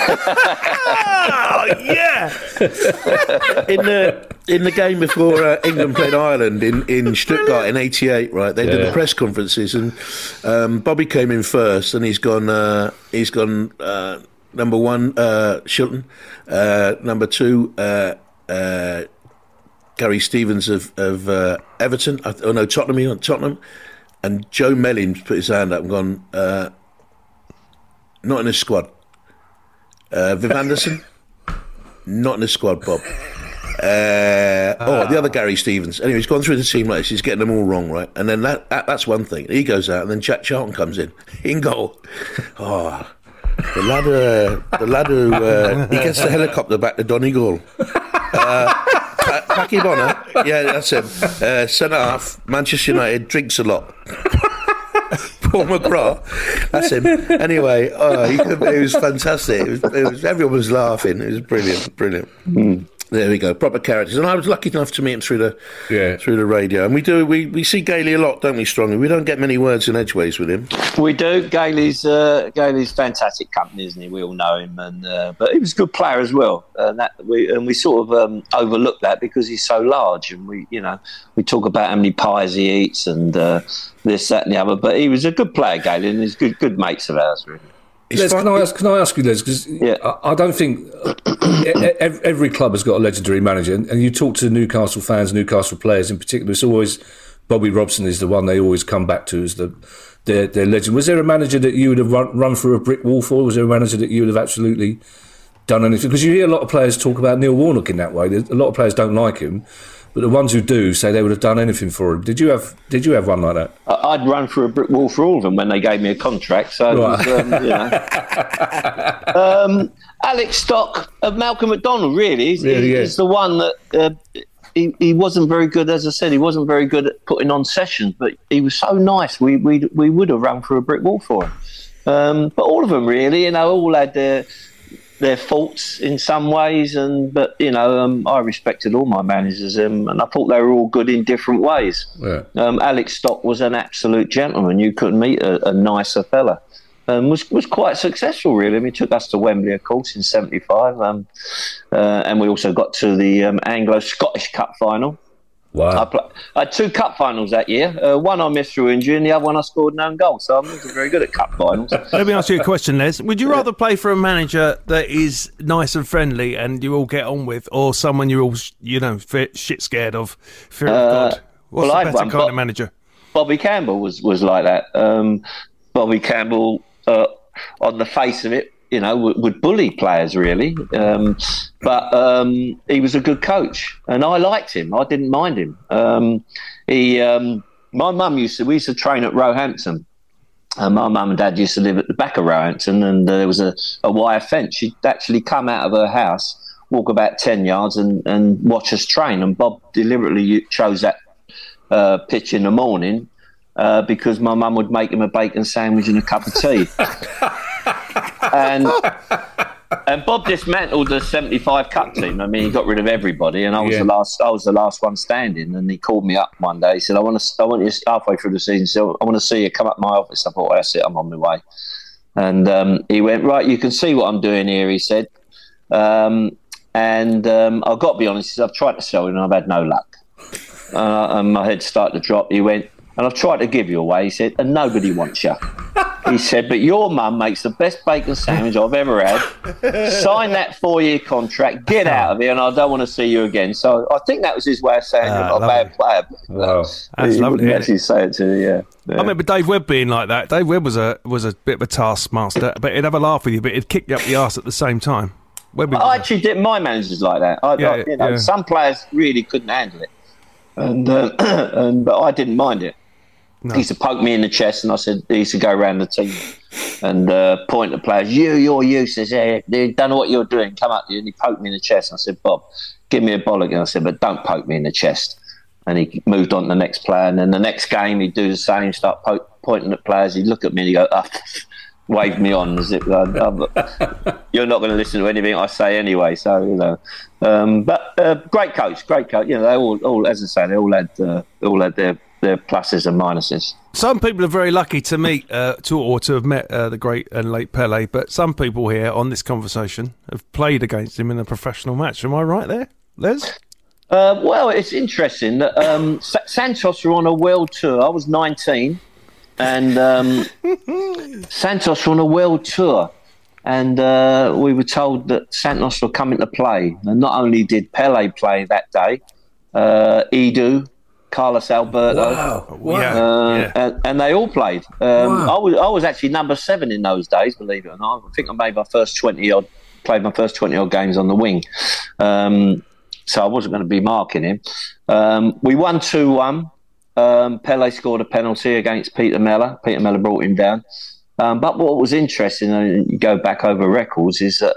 Oh, yeah! In the game before England played Ireland in Stuttgart in '88, right? They did the press conferences, and Bobby came in first, and he's gone. Number 1, Shilton. Number 2, Gary Stevens of Everton. Tottenham. And Joe Mellins put his hand up and gone, "Not in the squad." Viv Anderson, not in the squad, Bob. The other Gary Stevens. Anyway, he's gone through the team like this. He's getting them all wrong, right? And then that's one thing. He goes out, and then Jack Charlton comes in goal. Oh. The lad who he gets the helicopter back to Donegal. Packy Bonner, yeah, that's him. Centre half, Manchester United, drinks a lot. Paul McGrath, that's him. Anyway, it was fantastic. It was everyone was laughing. It was brilliant. There we go, proper characters. And I was lucky enough to meet him through the radio. And we see Gailey a lot, don't we, Strongly? We don't get many words in edgeways with him. We do. Gailey's fantastic company, isn't he? We all know him, but he was a good player as well. And we sort of overlook that because he's so large, and we talk about how many pies he eats and this, that, and the other. But he was a good player, Gailey, and he's good mates of ours, really. Les, can I ask you, Les? Because I don't think every club has got a legendary manager, and you talk to Newcastle fans, Newcastle players in particular. It's always Bobby Robson is the one they always come back to as their legend. Was there a manager that you would have run through a brick wall for? Was there a manager that you would have absolutely done anything? Because you hear a lot of players talk about Neil Warnock in that way. A lot of players don't like him, but the ones who do say they would have done anything for him. Did you have one like that? I'd run through a brick wall for all of them when they gave me a contract. So, right. Alex Stock of Malcolm McDonald, really. He's the one that he wasn't very good. As I said, he wasn't very good at putting on sessions, but he was so nice. We would have run through a brick wall for him. But all of them, really, all had their faults in some ways, but I respected all my managers, and I thought they were all good in different ways. Yeah. Alex Stock was an absolute gentleman. You couldn't meet a nicer fella. Was quite successful, really. I mean, he took us to Wembley, of course, in '75, and we also got to the Anglo-Scottish Cup final. Wow! I had 2 cup finals that year. One I missed through injury, and the other one I scored an own goal. So I wasn't very good at cup finals. Let me ask you a question, Les. Would you rather play for a manager that is nice and friendly and you all get on with, or someone you're all shit scared of, fear of God? What's the better kind of manager? Bobby Campbell was like that. Bobby Campbell, on the face of it, would bully players, really. But he was a good coach, and I liked him. I didn't mind him. My mum we used to train at Roehampton. My mum and dad used to live at the back of Roehampton, and there was a wire fence. She'd actually come out of her house, walk about 10 yards, and watch us train. And Bob deliberately chose that pitch in the morning because my mum would make him a bacon sandwich and a cup of tea. And Bob dismantled the '75 Cup team. I mean, he got rid of everybody, and I was the last one standing. And he called me up one day. He said, "I want you halfway through the season. So I want to see you come up to my office." I thought, "That's it. I'm on my way." And he went, "Right, you can see what I'm doing here," he said. I've got to be honest, I've tried to sell him and I've had no luck. And my head started to drop. He went, "And I've tried to give you away," he said, "and nobody wants you." He said, "But your mum makes the best bacon sandwich I've ever had. Sign that 4-year contract, get out of here, and I don't want to see you again." So I think that was his way of saying you're not a bad player. Wow. That's lovely. He actually say it to you, yeah. I remember Dave Webb being like that. Dave Webb was a bit of a taskmaster, but he'd have a laugh with you, but he'd kick you up the arse at the same time. I actually did. My managers like that. Some players really couldn't handle it, but I didn't mind it. No. He used to poke me in the chest, and he used to go around the team and point at players. You're useless. You don't know what you're doing. Come up here. And he poked me in the chest. And I said, "Bob, give me a bollock." And I said, "But don't poke me in the chest." And he moved on to the next player. And then the next game, he'd do the same, start pointing at players. He'd look at me and he'd go, wave me on as if you're not going to listen to anything I say anyway. So, but great coach. They all, as I say, they all had their pluses and minuses. Some people are very lucky to meet to have met the great and late Pelé, but some people here on this conversation have played against him in a professional match. Am I right there, Les? Well, it's interesting that Santos were on a world tour. I was 19, and Santos were on a world tour, and we were told that Santos were coming to play. And not only did Pelé play that day, Edu, Carlos Alberto, and they all played. I was actually number 7 in those days, believe it or not. I think I made my first 20-odd games on the wing. So I wasn't going to be marking him. We won 2-1. Pelé scored a penalty against Peter Mellor. Peter Mellor brought him down. But what was interesting, and you go back over records, is that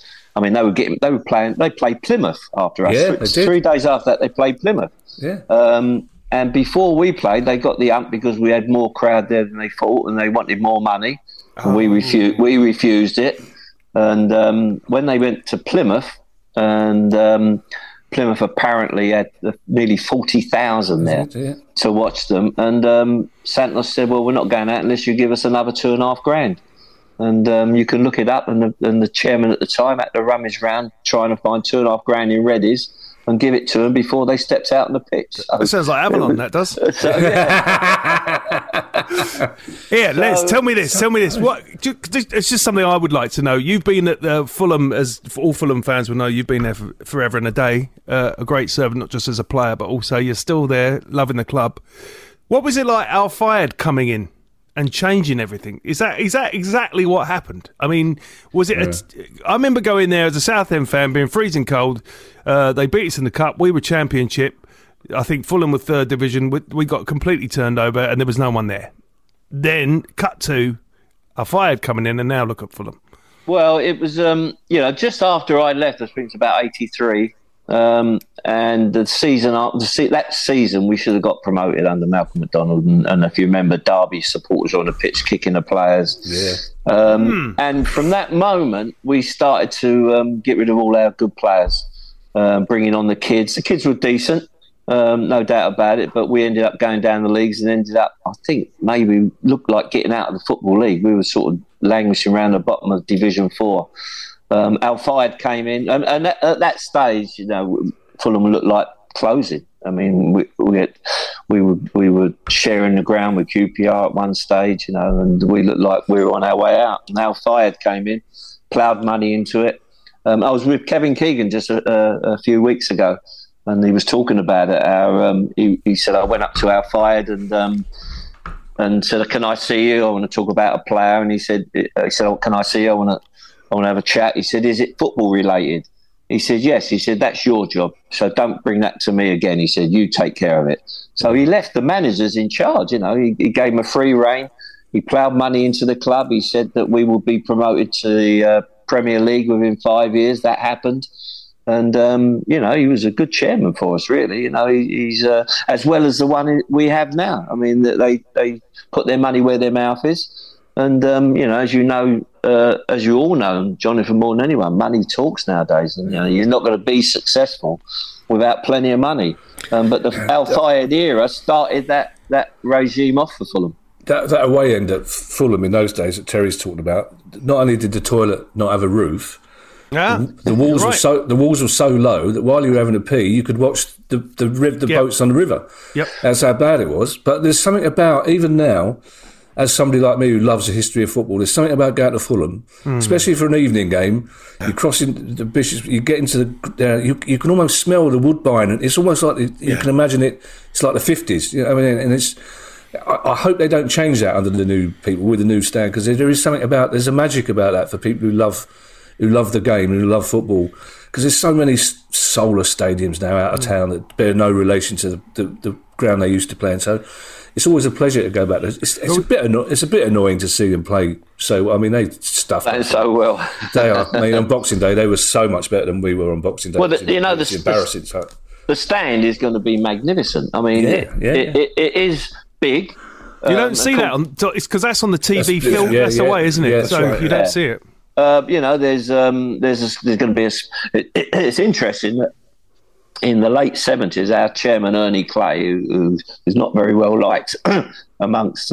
they played Plymouth after us. Yeah, 3 days after that, they played Plymouth. Yeah. And before we played, they got the ump because we had more crowd there than they thought, and they wanted more money. And we refused it. And when they went to Plymouth, and Plymouth apparently had nearly 40,000 there to watch them. And Santos said, "Well, we're not going out unless you give us another $2,500. And you can look it up. And the chairman at the time had to rummage around trying to find $2,500 in readies. and give it to them before they stepped out on the pitch. So, that sounds like Avalon, that does. So, yeah, Les, tell me this. What? It's just something I would like to know. You've been at Fulham, as all Fulham fans will know, you've been there for forever and a day. A great servant, not just as a player, but also you're still there, loving the club. What was it like, Al Fayed coming in and changing everything? Is that exactly what happened? I mean, was it? I remember going there as a Southend fan, being freezing cold. They beat us in the cup. We were Championship. I think Fulham were 3rd division. We got completely turned over, and there was no one there. Then cut to Al Fayed coming in, and now look at Fulham. Well, it was just after I left. I think it's about 83. And the season that season we should have got promoted under Malcolm McDonald, and if you remember, Derby supporters on the pitch kicking the players. And from that moment we started to get rid of all our good players, bringing on the kids. The kids were decent, no doubt about it, but we ended up going down the leagues and ended up, I think, maybe looked like getting out of the Football League. We were sort of languishing around the bottom of Division 4. Al Fayed came in, and at that stage, Fulham looked like closing. I mean, we were sharing the ground with QPR at one stage, and we looked like we were on our way out. And Al Fayed came in, ploughed money into it. I was with Kevin Keegan just a few weeks ago, and he was talking about it. He said, I went up to Al Fayed and said, "Can I see you? I want to talk about a player." And he said, "Oh, can I see you? I want to have a chat." He said, "Is it football related?" He said, "Yes." He said, "That's your job, so don't bring that to me again." He said, "You take care of it." So he left the managers in charge. He gave them a free rein. He ploughed money into the club. He said that we would be promoted to the Premier League within 5 years. That happened. And, he was a good chairman for us, really. He's as well as the one we have now. I mean, they put their money where their mouth is. And, as you all know, Jonathan, more than anyone, money talks nowadays. And, you're not going to be successful without plenty of money. But the Al Fayed era started that regime off for Fulham. That away end at Fulham in those days that Terry's talking about, not only did the toilet not have a roof, the walls were so low that while you were having a pee, you could watch the boats on the river. Yep. That's how bad it was. But there's something about, even now, as somebody like me who loves the history of football, there's something about going to Fulham, especially for an evening game. You're crossing the Bishops, you get into you can almost smell the woodbine, and it's almost like you can imagine it. It's like the 50s, and it's. I hope they don't change that under the new people with the new stand, because there is something about, there's a magic about that for people who love the game and who love football, because there's so many solar stadiums now out of town that bear no relation to the ground they used to play in. So it's always a pleasure to go back. It's a bit annoying to see them play. So I mean, they stuffed it so well. They are. I mean, on Boxing Day they were so much better than we were on Boxing Day. Well, it's embarrassing. The stand is going to be magnificent. I mean, it is big. You don't see that it's because that's on the TV film. That's the way, isn't it? Yeah, so right, you don't see it. There's going to be it's interesting that in the late 70s, our chairman Ernie Clay, who's not very well liked amongst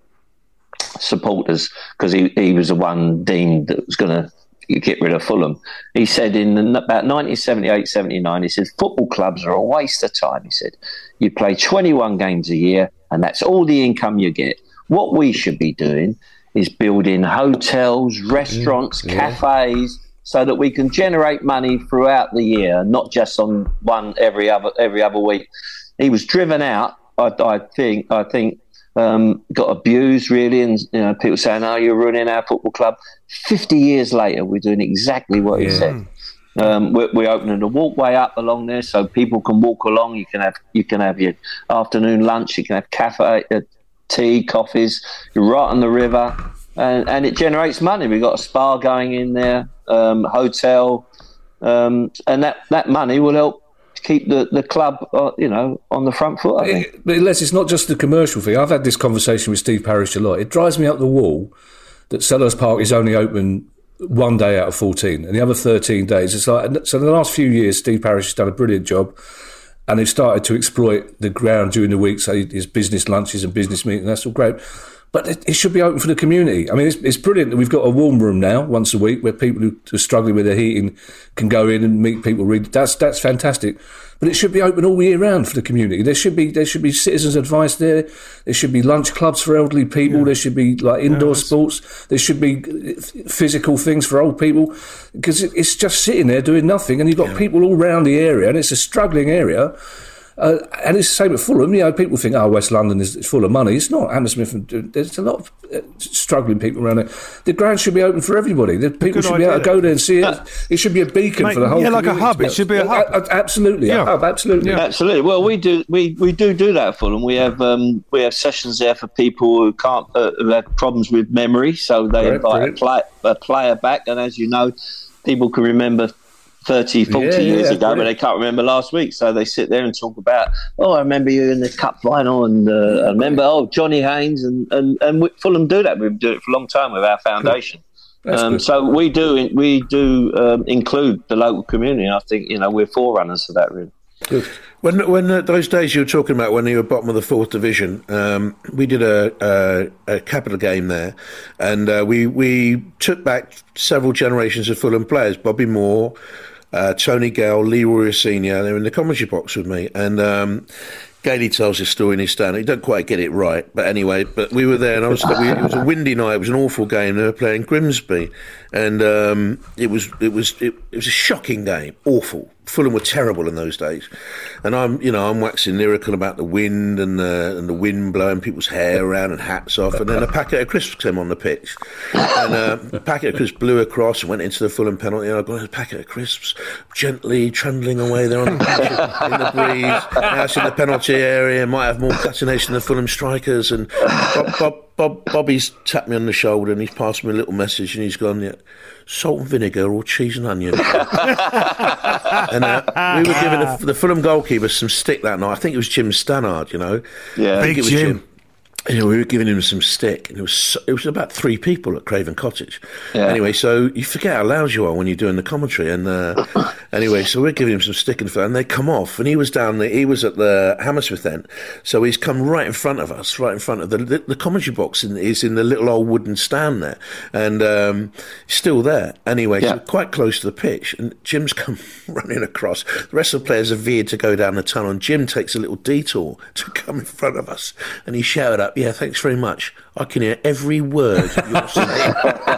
supporters, because he was the one deemed that was going to get rid of Fulham. He said in about 1978-79, he said, football clubs are a waste of time. He said, you play 21 games a year and that's all the income you get. What we should be doing is building hotels, restaurants, cafes, so that we can generate money throughout the year, not just on one every other week. He was driven out, I think, got abused really, and people saying, "Oh, you're ruining our football club." 50 years later, we're doing exactly what he said. We're opening the walkway up along there so people can walk along. You can have your afternoon lunch. You can have cafe, tea, coffees. You're right on the river, and it generates money. We've got a spa going in there, hotel, and that money will help keep the club, on the front foot, I think. But Les, it's not just the commercial thing. I've had this conversation with Steve Parish a lot. It drives me up the wall that Selhurst Park is only open one day out of 14, and the other 13 days. It's like, so in the last few years, Steve Parish has done a brilliant job, and they've started to exploit the ground during the week, so his business lunches and business meetings, that's all great. But it should be open for the community. I mean, it's brilliant that we've got a warm room now once a week where people who are struggling with their heating can go in and meet people, read. That's fantastic. But it should be open all year round for the community. There should be citizens' advice there. There should be lunch clubs for elderly people. Yeah. There should be like indoor sports. There should be physical things for old people, because it's just sitting there doing nothing. And you've got people all around the area, and it's a struggling area. And it's the same at Fulham. You know, people think, West London is full of money. It's not. Hammersmith, there's a lot of struggling people around it. The ground should be open for everybody. The people should be able to go there and see it. It should be a beacon for the whole community. Like a hub. It should be a hub. Absolutely, a hub. Absolutely. Yeah. Absolutely. Well, we do that at Fulham. We have sessions there for people who can't who have problems with memory. So they invite a player back, and as you know, people can remember 30, 40 years ago, but they can't remember last week. So they sit there and talk about, I remember you in the cup final, and I remember, Johnny Haynes, and Fulham do that. We've been doing it for a long time with our foundation. So we do include the local community. And I think, we're forerunners for that, really. Good. When those days you were talking about when you were bottom of the 4th division, we did a capital game there, and we took back several generations of Fulham players. Bobby Moore, Tony Gale, Leroy Senior. They were in the commentary box with me, and Gailey tells his story in his stand. He don't quite get it right, but anyway. But we were there, and it was a windy night. It was an awful game. They were playing Grimsby, and it was a shocking game. Awful. Fulham were terrible in those days, and I'm waxing lyrical about the wind and the wind blowing people's hair around and hats off, and then a packet of crisps came on the pitch, and a packet of crisps blew across and went into the Fulham penalty, and I got a packet of crisps gently trundling away there on the pitch in the breeze. Now it's in the penalty area, might have more fascination than the Fulham strikers, and Bobby's tapped me on the shoulder and he's passed me a little message, and he's gone, salt and vinegar or cheese and onion. And we were giving the Fulham goalkeeper some stick that night. I think it was Jim Stannard, Yeah, Big Jim. We were giving him some stick, and it was about 3 people at Craven Cottage. Yeah. Anyway, so you forget how loud you are when you're doing the commentary. And anyway, so we're giving him some stick and they come off, and he was he was at the Hammersmith end, so he's come right in front of us, right in front of the commentary box is in the little old wooden stand there, and still there. Anyway, so quite close to the pitch, and Jim's come running across. The rest of the players have veered to go down the tunnel, and Jim takes a little detour to come in front of us, and he shouted up, "Yeah, thanks very much. I can hear every word you're saying."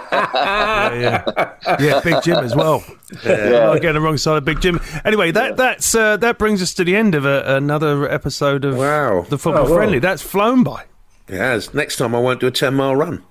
Yeah, Big Jim as well. I'm getting the wrong side of Big Jim. Anyway, that brings us to the end of another episode of the Football Friendly. That's flown by. It has. Next time I won't do a 10-mile run.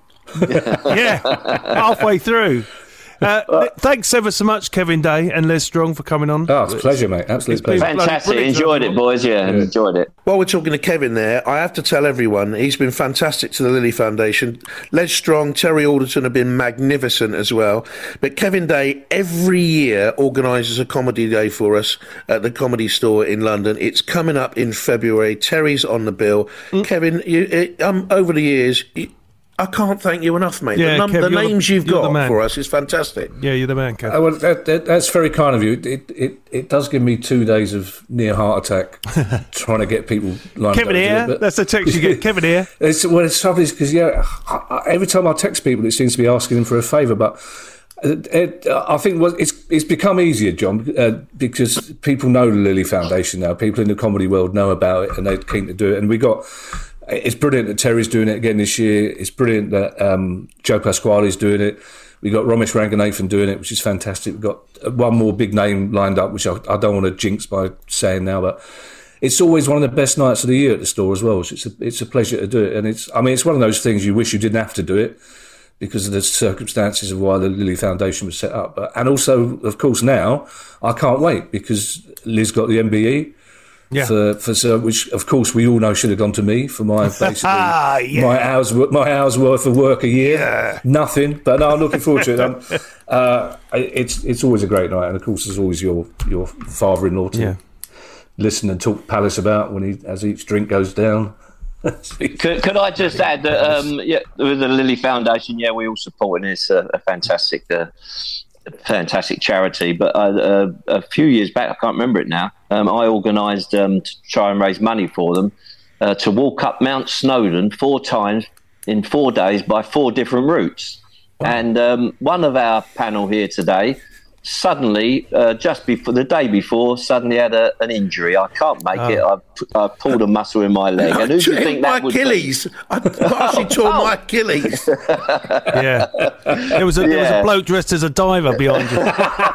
Halfway through. Thanks ever so much, Kevin Day and Les Strong, for coming on. Oh, it's a pleasure, mate. Absolute pleasure. Fantastic. Enjoyed it, boys. Yeah, enjoyed it. While we're talking to Kevin there, I have to tell everyone he's been fantastic to the Lily Foundation. Les Strong, Terry Alderton have been magnificent as well. But Kevin Day every year organises a comedy day for us at the Comedy Store in London. It's coming up in February. Terry's on the bill. Kevin, over the years, I can't thank you enough, mate. Yeah, the names you've got for us is fantastic. Yeah, you're the man, Kev. Well, that's very kind of you. It does give me 2 days of near heart attack trying to get people lined Kevin up. here, that's the text you get. Kevin here. It's trouble is because every time I text people, it seems to be asking them for a favour, but. I think it's become easier, John, because people know the Lily Foundation now. People in the comedy world know about it, and they're keen to do it. And it's brilliant that Terry's doing it again this year. It's brilliant that Joe Pasquale's doing it. We got Ramesh Ranganathan doing it, which is fantastic. We've got one more big name lined up, which I don't want to jinx by saying now, but it's always one of the best nights of the year at the store as well. So it's a pleasure to do it, and it's one of those things you wish you didn't have to do it, because of the circumstances of why the Lily Foundation was set up. And also, of course, now I can't wait because Liz got the MBE. Yeah. For which, of course, we all know should have gone to me for my basically my hours worth of work a year. Yeah. Nothing, but no, I'm looking forward to it. It's always a great night, and of course, there's always your father-in-law to listen and talk Palace about as each drink goes down. Could I just add that with the Lily Foundation, we all support it. It's a fantastic charity. But a few years back, I can't remember it now, I organised to try and raise money for them to walk up Mount Snowdon 4 times in 4 days by 4 different routes. And one of our panel here today suddenly, just before the day before, suddenly had an injury. I can't make it. I pulled a muscle in my leg. And who do you think that would Achilles. I partially tore my Achilles. Yeah. There was a bloke dressed as a diver behind you.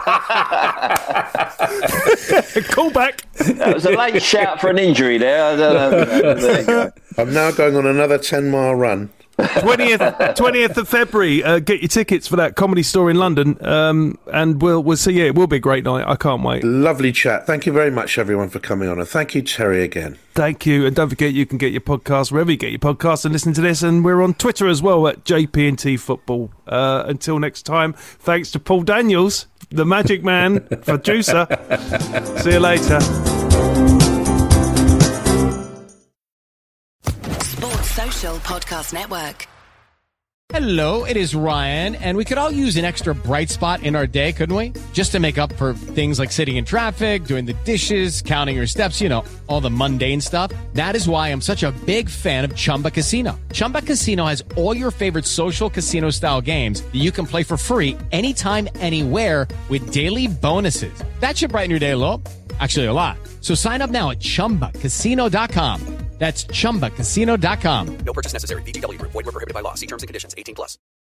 Call back. That was a late shout for an injury there. I don't know. There you go. I'm now going on another 10-mile run. 20th of February. Get your tickets for that Comedy Store in London, and we'll see you. It will be a great night. I can't wait. Lovely chat. Thank you very much, everyone, for coming on, and thank you, Terry, again. Thank you, and don't forget you can get your podcast wherever you get your podcasts and listen to this. And we're on Twitter as well at JP&T Football. Until next time, thanks to Paul Daniels, the Magic Man, producer. See you later. Social Podcast Network. Hello, it is Ryan, and we could all use an extra bright spot in our day, couldn't we? Just to make up for things like sitting in traffic, doing the dishes, counting your steps, all the mundane stuff. That is why I'm such a big fan of Chumba Casino. Chumba Casino has all your favorite social casino-style games that you can play for free anytime, anywhere with daily bonuses. That should brighten your day a little. Actually, a lot. So sign up now at ChumbaCasino.com. That's ChumbaCasino.com. No purchase necessary. VGW Group. Void where prohibited by law. See terms and conditions. 18+.